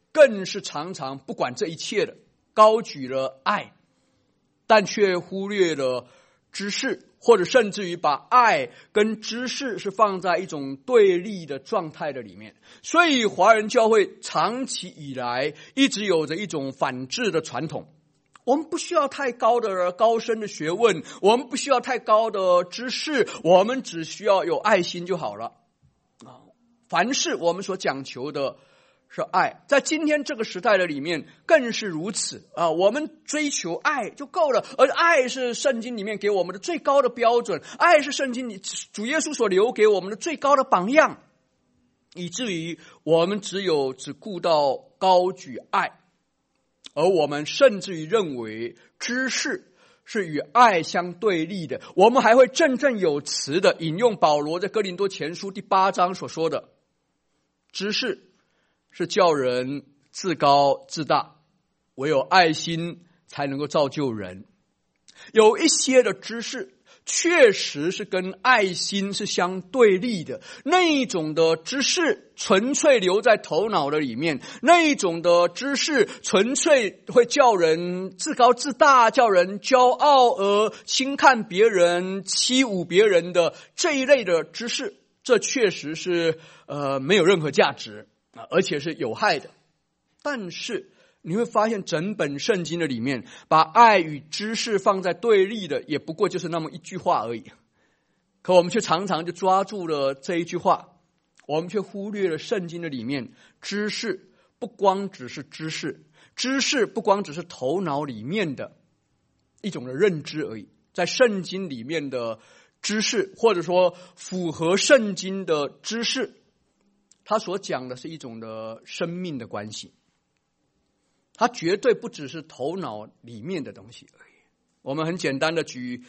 更是常常不管这一切的高举了爱，但却忽略了知识，或者甚至于把爱跟知识是放在一种对立的状态的里面。所以华人教会长期以来一直有着一种反智的传统，我们不需要太高深的学问，我们不需要太高的知识，我们只需要有爱心就好了。凡事我们所讲求的是爱，在今天这个时代的里面更是如此啊！我们追求爱就够了，而爱是圣经里面给我们的最高的标准，爱是圣经里主耶稣所留给我们的最高的榜样，以至于我们只顾到高举爱，而我们甚至于认为知识是与爱相对立的。我们还会振振有词的引用保罗在哥林多前书第8章所说的，知识是叫人自高自大，唯有爱心才能够造就人。有一些的知识确实是跟爱心是相对立的，那一种的知识纯粹留在头脑的里面，那一种的知识纯粹会叫人自高自大，叫人骄傲而轻看别人，欺侮别人的这一类的知识，这确实是没有任何价值，而且是有害的。但是你会发现整本圣经的里面把爱与知识放在对立的也不过就是那么一句话而已，可我们却常常就抓住了这一句话，我们却忽略了圣经的里面知识不光只是知识，知识不光只是头脑里面的一种的认知而已，在圣经里面的知识，或者说符合圣经的知识，他所讲的是一种的生命的关系，它绝对不只是头脑里面的东西而已。我们很简单的举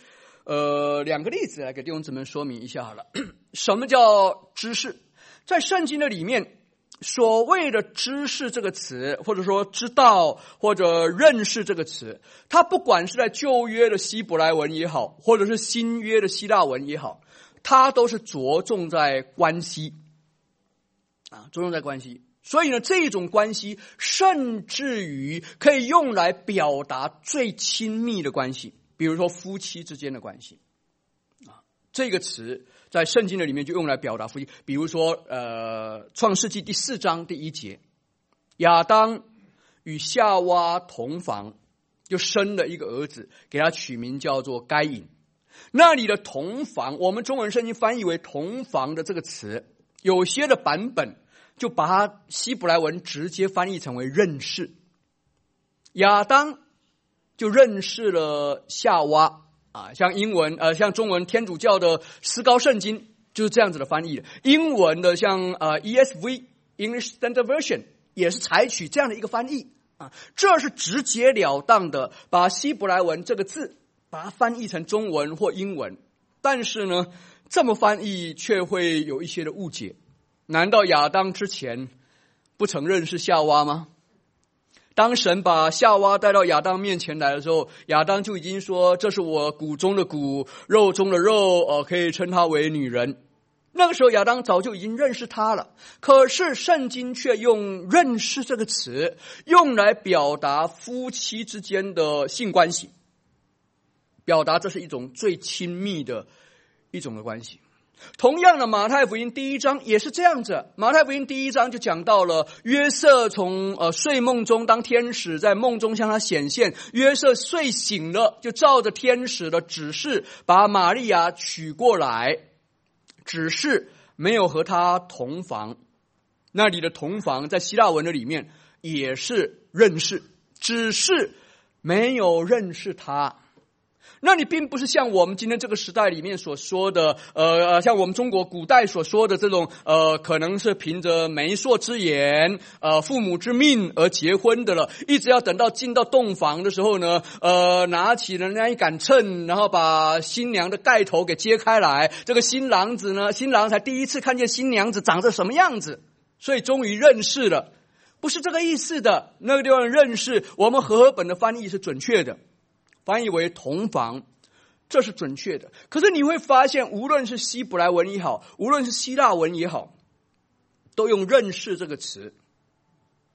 2个例子来给弟兄姊妹说明一下好了。什么叫知识？在圣经的里面，所谓的知识这个词，或者说知道或者认识这个词，它不管是在旧约的希伯来文也好，或者是新约的希腊文也好，它都是着重在关系着重在关系。所以呢，这种关系甚至于可以用来表达最亲密的关系，比如说夫妻之间的关系这个词在圣经的里面就用来表达夫妻。比如说创世纪第4章第1节，亚当与夏娃同房，就生了一个儿子，给他取名叫做该隐。那里的同房，我们中文圣经翻译为同房的这个词，有些的版本就把它希伯来文直接翻译成为认识。亚当就认识了夏娃像中文天主教的思高圣经就是这样子的翻译的。英文的像ESV English Standard Version 也是采取这样的一个翻译这是直截了当的把希伯来文这个字把它翻译成中文或英文。但是呢，这么翻译却会有一些的误解。难道亚当之前不曾认识夏娃吗？当神把夏娃带到亚当面前来的时候，亚当就已经说，这是我骨中的骨，肉中的肉，可以称她为女人。那个时候亚当早就已经认识她了，可是圣经却用认识这个词用来表达夫妻之间的性关系，表达这是一种最亲密的一种的关系。同样的，马太福音第1章也是这样子。马太福音第1章就讲到了约瑟从睡梦中，当天使在梦中向他显现，约瑟睡醒了，就照着天使的指示把玛利亚娶过来，只是没有和他同房。那里的同房在希腊文的里面也是认识，只是没有认识他。那你并不是像我们今天这个时代里面所说的像我们中国古代所说的这种可能是凭着媒妁之言父母之命而结婚的了，一直要等到进到洞房的时候呢拿起了那一杆秤，然后把新娘的盖头给揭开来，这个新郎才第一次看见新娘子长着什么样子，所以终于认识了。不是这个意思的。那个地方认识，我们和合本的翻译是准确的，翻译为同房，这是准确的。可是你会发现，无论是希伯来文也好，无论是希腊文也好，都用认识这个词。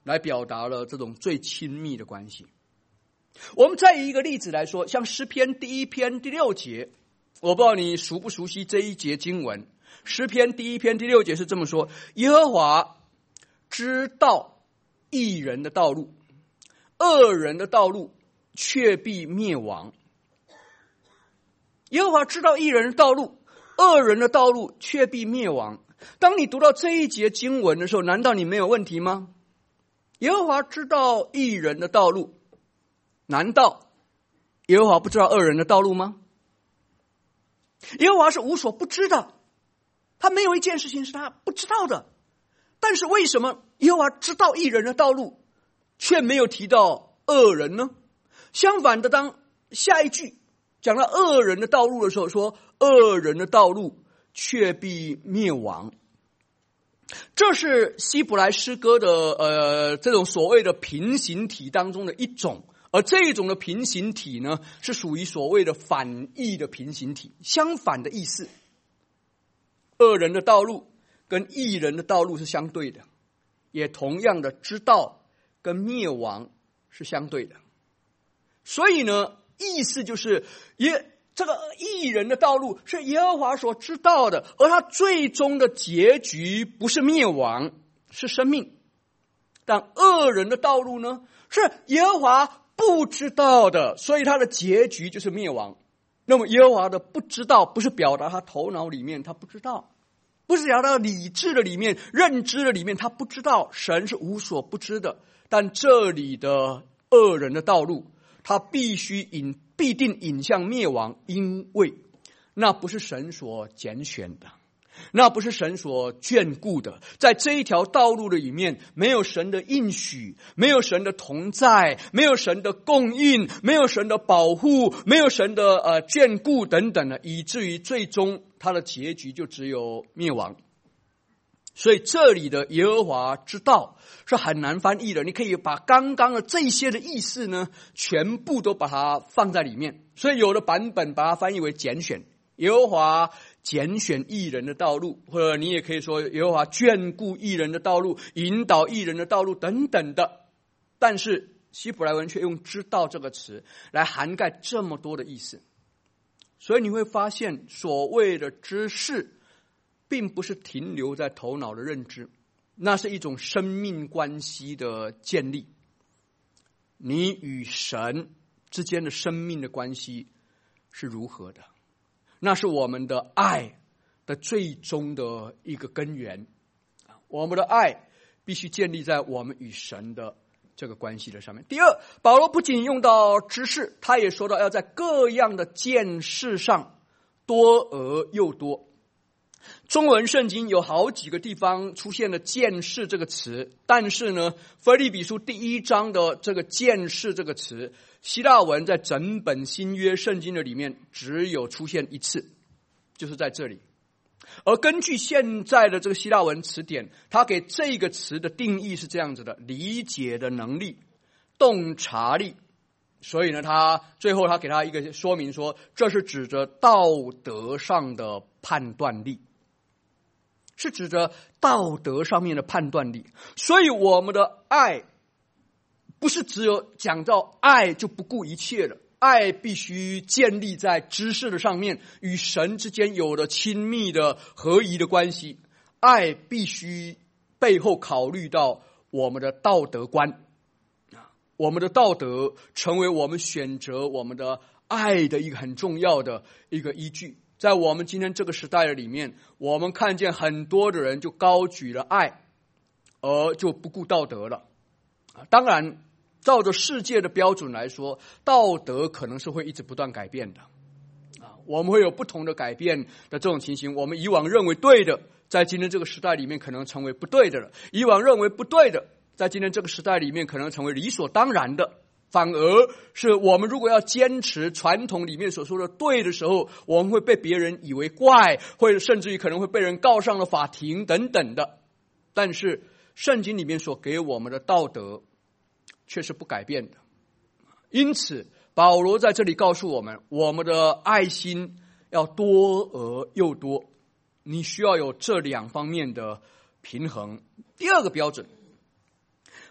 来表达了这种最亲密的关系。我们再以一个例子来说，像诗篇第1篇第6节，我不知道你熟不熟悉这一节经文。诗篇第1篇第6节是这么说：耶和华知道义人的道路，恶人的道路却必灭亡。耶和华知道义人的道路，恶人的道路却必灭亡。当你读到这一节经文的时候，难道你没有问题吗？耶和华知道义人的道路，难道耶和华不知道恶人的道路吗？耶和华是无所不知的，他没有一件事情是他不知道的。但是为什么耶和华知道义人的道路，却没有提到恶人呢？相反的，当下一句讲到恶人的道路的时候，说恶人的道路却必灭亡。这是希伯来诗歌的这种所谓的平行体当中的一种，而这一种的平行体呢，是属于所谓的反义的平行体，相反的意思。恶人的道路跟义人的道路是相对的，也同样的知道跟灭亡是相对的。所以呢，意思就是这个义人的道路是耶和华所知道的，而他最终的结局不是灭亡，是生命。但恶人的道路呢，是耶和华不知道的，所以他的结局就是灭亡。那么耶和华的不知道，不是表达他头脑里面他不知道，不是表达理智的里面、认知的里面他不知道，神是无所不知的。但这里的恶人的道路，他必定引向灭亡，因为那不是神所拣选的，那不是神所眷顾的。在这一条道路的里面，没有神的应许，没有神的同在，没有神的供应，没有神的保护，没有神的眷顾等等的，以至于最终他的结局就只有灭亡。所以这里的耶和华知道是很难翻译的，你可以把刚刚的这些的意思呢，全部都把它放在里面。所以有的版本把它翻译为拣选，耶和华拣选义人的道路，或者你也可以说耶和华眷顾义人的道路，引导义人的道路等等的。但是希伯来文却用知道这个词来涵盖这么多的意思。所以你会发现，所谓的知识并不是停留在头脑的认知，那是一种生命关系的建立。你与神之间的生命的关系是如何的？那是我们的爱的最终的一个根源。我们的爱必须建立在我们与神的这个关系的上面。第二，保罗不仅用到知识，他也说到要在各样的见识上多而又多。中文圣经有好几个地方出现了见识这个词，但是呢，腓立比书第1章的这个见识这个词，希腊文在整本新约圣经的里面只有出现一次，就是在这里。而根据现在的这个希腊文词典，它给这个词的定义是这样子的：理解的能力、洞察力。所以呢，最后他给他一个说明说，这是指着道德上的判断力，是指着道德上面的判断力。所以我们的爱不是只有讲到爱就不顾一切了，爱必须建立在知识的上面，与神之间有了亲密的合宜的关系。爱必须背后考虑到我们的道德观，我们的道德成为我们选择我们的爱的一个很重要的一个依据。在我们今天这个时代的里面，我们看见很多的人就高举了爱，而就不顾道德了。当然照着世界的标准来说，道德可能是会一直不断改变的。我们会有不同的改变的这种情形。我们以往认为对的，在今天这个时代里面可能成为不对的了；以往认为不对的，在今天这个时代里面可能成为理所当然的。反而是我们如果要坚持传统里面所说的对的时候，我们会被别人以为怪，或甚至于可能会被人告上了法庭等等的。但是圣经里面所给我们的道德却是不改变的。因此保罗在这里告诉我们，我们的爱心要多而又多，你需要有这两方面的平衡。第二个标准，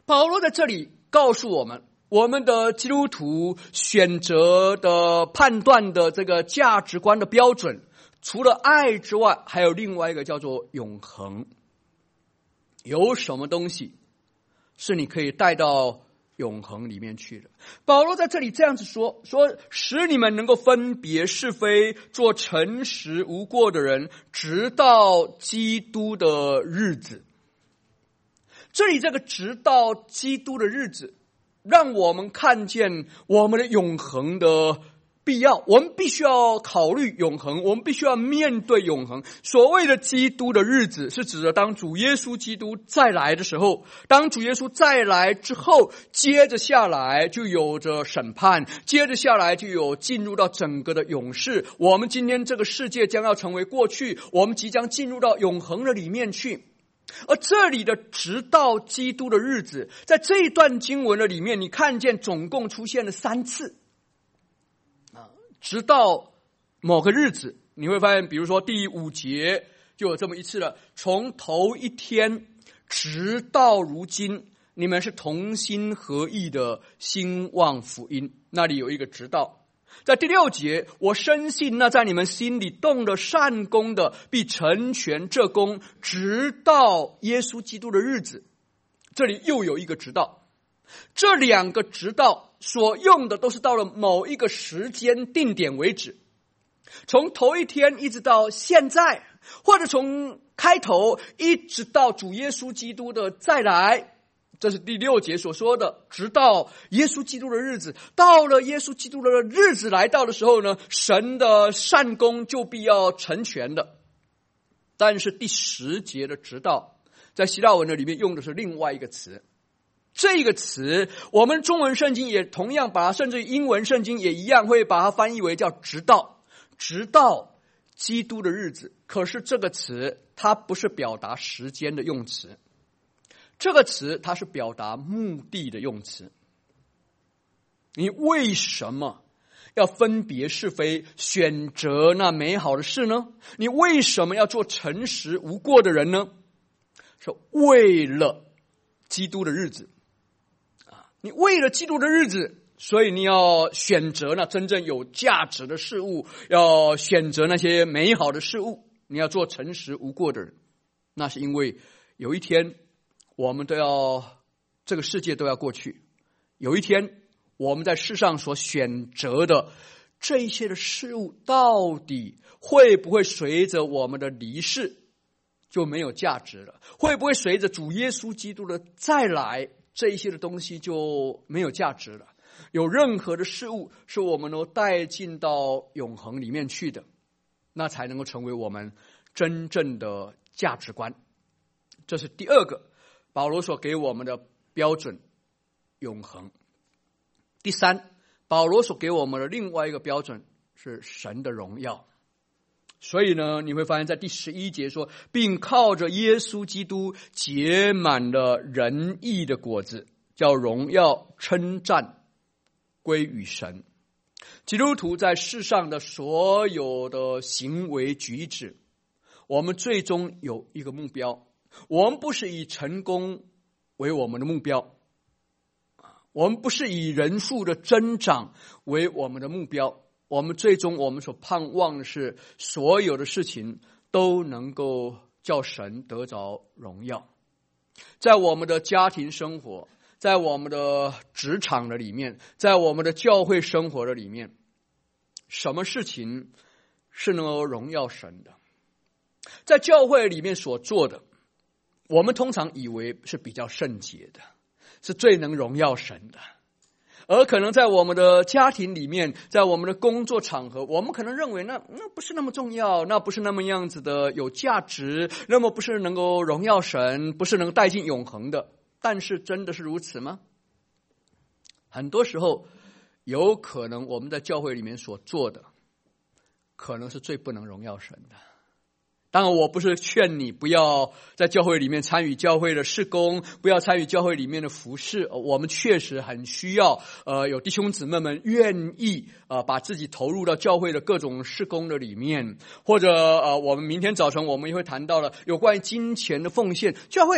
保罗在这里告诉我们，我们的基督徒选择的判断的这个价值观的标准，除了爱之外，还有另外一个叫做永恒。有什么东西是你可以带到永恒里面去的？保罗在这里这样子说，使你们能够分别是非，做诚实无过的人，直到基督的日子。这里这个直到基督的日子，让我们看见我们的永恒的必要。我们必须要考虑永恒，我们必须要面对永恒。所谓的基督的日子，是指的当主耶稣基督再来的时候，当主耶稣再来之后，接着下来就有着审判，接着下来就有进入到整个的永世。我们今天这个世界将要成为过去，我们即将进入到永恒的里面去。而这里的直到基督的日子，在这一段经文的里面，你看见总共出现了3次。直到某个日子，你会发现比如说第5节就有这么一次了，从头一天直到如今，你们是同心合意的兴旺福音，那里有一个直到。在第6节，我深信那在你们心里动了善功的，必成全这功，直到耶稣基督的日子。这里又有一个直到。这2个直到所用的都是到了某一个时间定点为止，从头一天一直到现在，或者从开头一直到主耶稣基督的再来。这是第6节所说的，直到耶稣基督的日子。到了耶稣基督的日子来到的时候呢，神的善功就必要成全的。但是第10节的直到，在希腊文的里面用的是另外一个词。这个词我们中文圣经也同样把它，甚至英文圣经也一样会把它翻译为叫直到，直到基督的日子。可是这个词它不是表达时间的用词，这个词它是表达目的的用词。你为什么要分别是非，选择那美好的事呢？你为什么要做诚实无过的人呢？是为了基督的日子。你为了基督的日子，所以你要选择那真正有价值的事物，要选择那些美好的事物，你要做诚实无过的人。那是因为有一天我们都要，这个世界都要过去，有一天我们在世上所选择的这一些的事物，到底会不会随着我们的离世就没有价值了？会不会随着主耶稣基督的再来，这一些的东西就没有价值了？有任何的事物是我们能够带进到永恒里面去的，那才能够成为我们真正的价值观。这是第2个保罗所给我们的标准，永恒。第3，保罗所给我们的另外一个标准是神的荣耀。所以呢，你会发现在第11节说，并靠着耶稣基督结满了仁义的果子，叫荣耀称赞归于神。基督徒在世上的所有的行为举止，我们最终有一个目标，我们不是以成功为我们的目标，我们不是以人数的增长为我们的目标，我们最终我们所盼望的是所有的事情都能够叫神得着荣耀。在我们的家庭生活，在我们的职场的里面，在我们的教会生活的里面，什么事情是能够荣耀神的？在教会里面所做的，我们通常以为是比较圣洁的，是最能荣耀神的。而可能在我们的家庭里面，在我们的工作场合，我们可能认为那不是那么重要，那不是那么样子的有价值，那么不是能够荣耀神，不是能够带进永恒的。但是真的是如此吗？很多时候有可能我们在教会里面所做的，可能是最不能荣耀神的。当然我不是劝你不要在教会里面参与教会的事工，不要参与教会里面的服事，我们确实很需要有弟兄姊妹们愿意把自己投入到教会的各种事工的里面，或者我们明天早晨我们也会谈到了有关于金钱的奉献。教会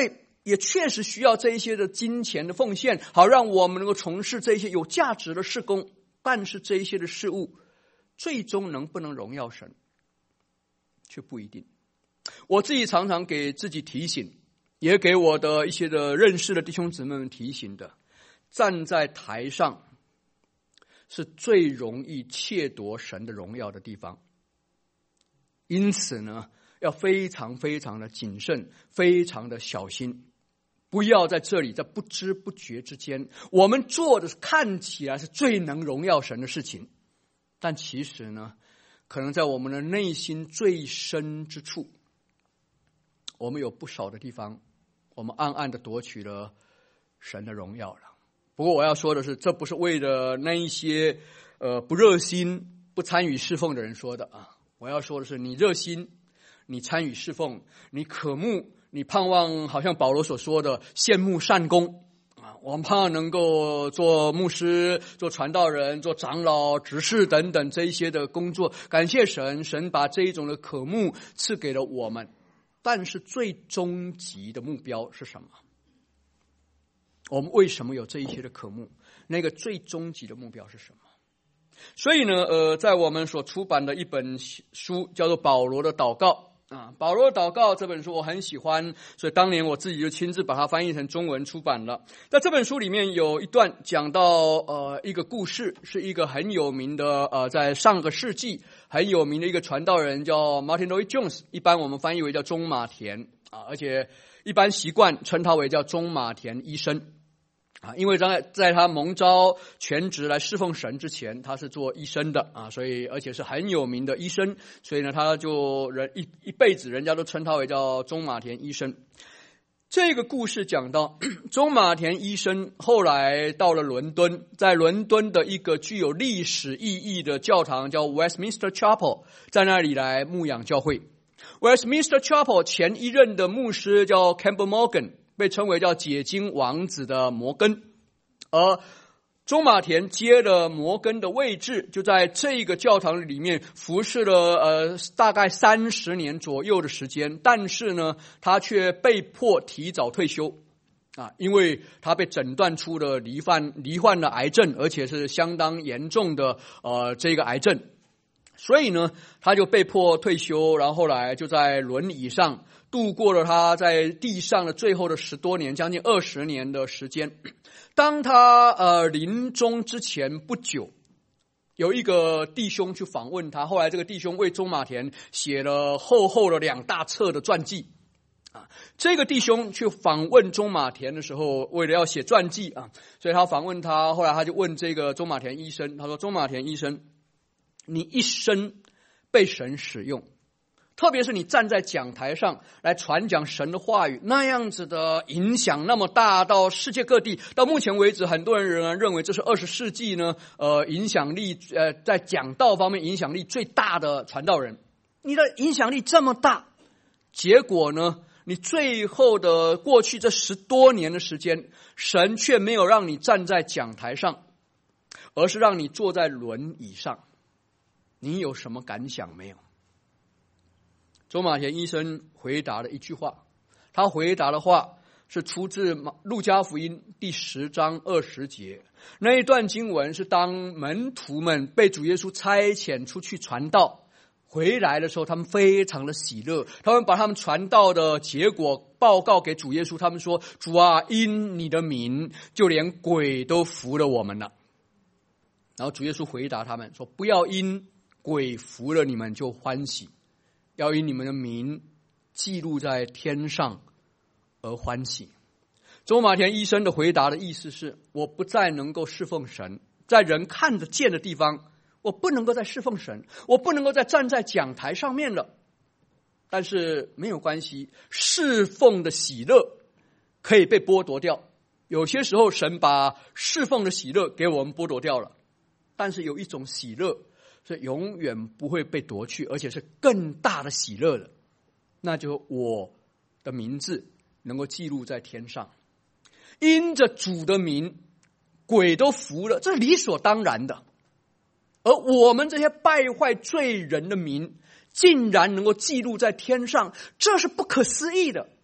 也确实需要这一些的金钱的奉献，好让我们能够从事这些有价值的事工。但是这一些的事物，最终能不能荣耀神，却不一定。我自己常常给自己提醒，也给我的一些的认识的弟兄姊妹们提醒的，站在台上是最容易窃夺神的荣耀的地方。因此呢，要非常非常的谨慎，非常的小心，不要在这里在不知不觉之间，我们做的看起来是最能荣耀神的事情，但其实呢，可能在我们的内心最深之处，我们有不少的地方，我们暗暗的夺取了神的荣耀了。不过我要说的是，这不是为了那一些不热心不参与侍奉的人说的啊。我要说的是，你热心，你参与侍奉，你渴慕，你盼望，好像保罗所说的羡慕善工啊，我们盼望能够做牧师、做传道人、做长老、执事等等这一些的工作。感谢神，神把这一种的渴慕赐给了我们。但是最终极的目标是什么？我们为什么有这一些的渴慕？那个最终极的目标是什么？所以呢，在我们所出版的一本书叫做《保罗的祷告》啊，《保罗的祷告》这本书我很喜欢，所以当年我自己就亲自把它翻译成中文出版了。在这本书里面有一段讲到一个故事，是一个很有名的在上个世纪很有名的一个传道人叫 Martin Lloyd-Jones， 一般我们翻译为叫中马田啊，而且一般习惯称他为叫中马田医生。因为在他蒙召全职来侍奉神之前，他是做医生的啊，所以而且是很有名的医生，所以呢，他就一辈子人家都称他为叫中马田医生。这个故事讲到中马田医生后来到了伦敦，在伦敦的一个具有历史意义的教堂叫 Westminster Chapel， 在那里来牧养教会。Westminster Chapel 前一任的牧师叫 Campbell Morgan，被称为叫解经王子的摩根，而中马田接了摩根的位置，就在这个教堂里面服侍了大概30年左右的时间，但是呢，他却被迫提早退休啊，因为他被诊断出了罹患了癌症，而且是相当严重的这个癌症，所以呢，他就被迫退休，然后后来就在轮椅上度过了他在地上的最后的10多年，将近20年的时间。当他临终之前不久，有一个弟兄去访问他，后来这个弟兄为中马田写了厚厚的2大册的传记啊。这个弟兄去访问中马田的时候，为了要写传记啊，所以他访问他，后来他就问这个中马田医生，他说：中马田医生，你一生被神使用，特别是你站在讲台上来传讲神的话语，那样子的影响那么大，到世界各地，到目前为止很多人仍然认为这是20世纪呢影响力在讲道方面影响力最大的传道人。你的影响力这么大，结果呢，你最后的过去这10多年的时间，神却没有让你站在讲台上，而是让你坐在轮椅上。你有什么感想没有？周马田医生回答了一句话，他回答的话是出自路加福音第10章20节。那一段经文是当门徒们被主耶稣差遣出去传道回来的时候，他们非常的喜乐，他们把他们传道的结果报告给主耶稣，他们说：主啊，因你的名，就连鬼都服了我们了。然后主耶稣回答他们说：不要因鬼服了你们就欢喜，要以你们的名记录在天上而欢喜。周马田医生的回答的意思是：我不再能够侍奉神，在人看得见的地方，我不能够再侍奉神，我不能够再站在讲台上面了。但是没有关系，侍奉的喜乐可以被剥夺掉。有些时候神把侍奉的喜乐给我们剥夺掉了，但是有一种喜乐是永远不会被夺去，而且是更大的喜乐了，那就是我的名字能够记录在天上。因着主的名，鬼都服了，这是理所当然的。而我们这些败坏罪人的名竟然能够记录在天上，这是不可思议的。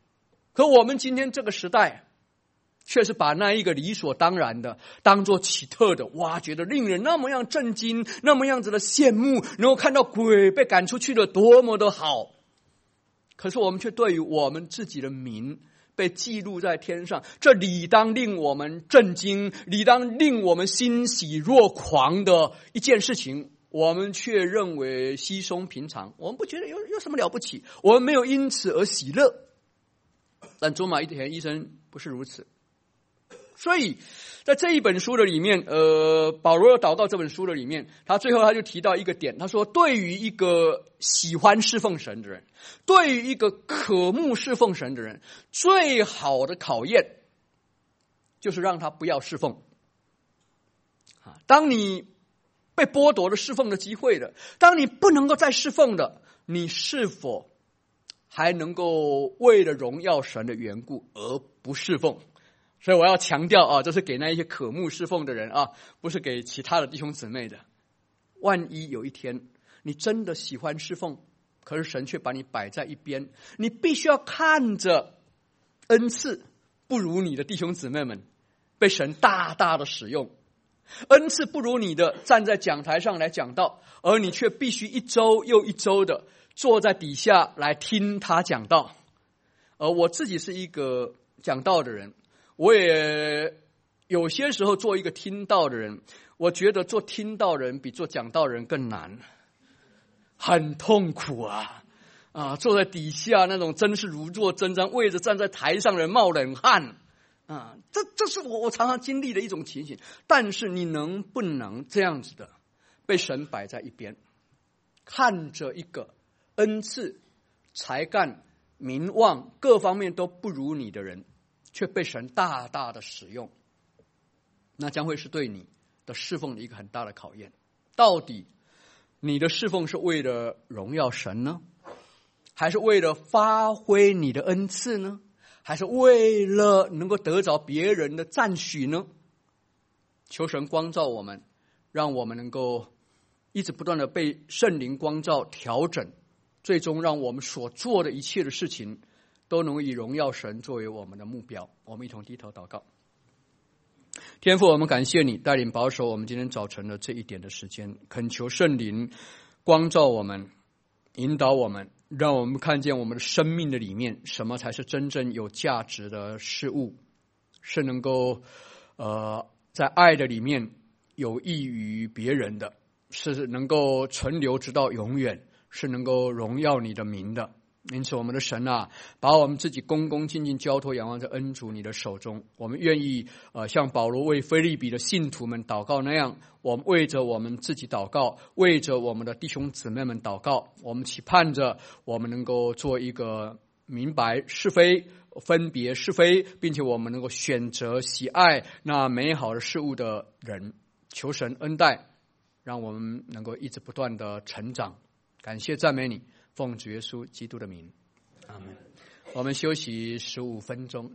可我们今天这个时代，却是把那一个理所当然的当作奇特的，哇，觉得令人那么样震惊，那么样子的羡慕，能够看到鬼被赶出去了，多么的好。可是我们却对于我们自己的名被记录在天上，这理当令我们震惊，理当令我们欣喜若狂的一件事情，我们却认为稀松平常，我们不觉得有什么了不起，我们没有因此而喜乐。但卓玛一田医生不是如此。所以在这一本书的里面，保罗祷告这本书的里面，他最后他就提到一个点，他说对于一个喜欢侍奉神的人，对于一个渴慕侍奉神的人，最好的考验就是让他不要侍奉。当你被剥夺了侍奉的机会的，当你不能够再侍奉的，你是否还能够为了荣耀神的缘故而不侍奉？所以我要强调啊，这是给那一些渴慕侍奉的人啊，不是给其他的弟兄姊妹的。万一有一天你真的喜欢侍奉，可是神却把你摆在一边，你必须要看着恩赐不如你的弟兄姊妹们被神大大的使用，恩赐不如你的站在讲台上来讲道，而你却必须一周又一周的坐在底下来听他讲道。我自己是一个讲道的人，我也有些时候做一个听道的人，我觉得做听道人比做讲道人更难，很痛苦啊！坐在底下那种真是如坐针毡，为着站在台上的人冒冷汗啊！这是我常常经历的一种情形。但是你能不能这样子的被神摆在一边，看着一个恩赐、才干、名望各方面都不如你的人，却被神大大的使用，那将会是对你的侍奉的一个很大的考验。到底你的侍奉是为了荣耀神呢，还是为了发挥你的恩赐呢，还是为了能够得着别人的赞许呢？求神光照我们，让我们能够一直不断的被圣灵光照调整，最终让我们所做的一切的事情都能以荣耀神作为我们的目标。我们一同低头祷告。天父，我们感谢你带领保守我们今天早晨的这一点的时间，恳求圣灵光照我们，引导我们，让我们看见我们的生命的里面什么才是真正有价值的事物，是能够在爱的里面有益于别人的，是能够存留直到永远，是能够荣耀你的名的。因此我们的神啊，把我们自己恭恭敬敬交托仰望在恩主你的手中。我们愿意像保罗为腓立比的信徒们祷告那样，我们为着我们自己祷告，为着我们的弟兄姊妹们祷告。我们期盼着我们能够做一个明白是非、分别是非，并且我们能够选择喜爱那美好的事物的人。求神恩待，让我们能够一直不断的成长。感谢赞美你，奉主耶稣基督的名，阿们。我们休息15分钟。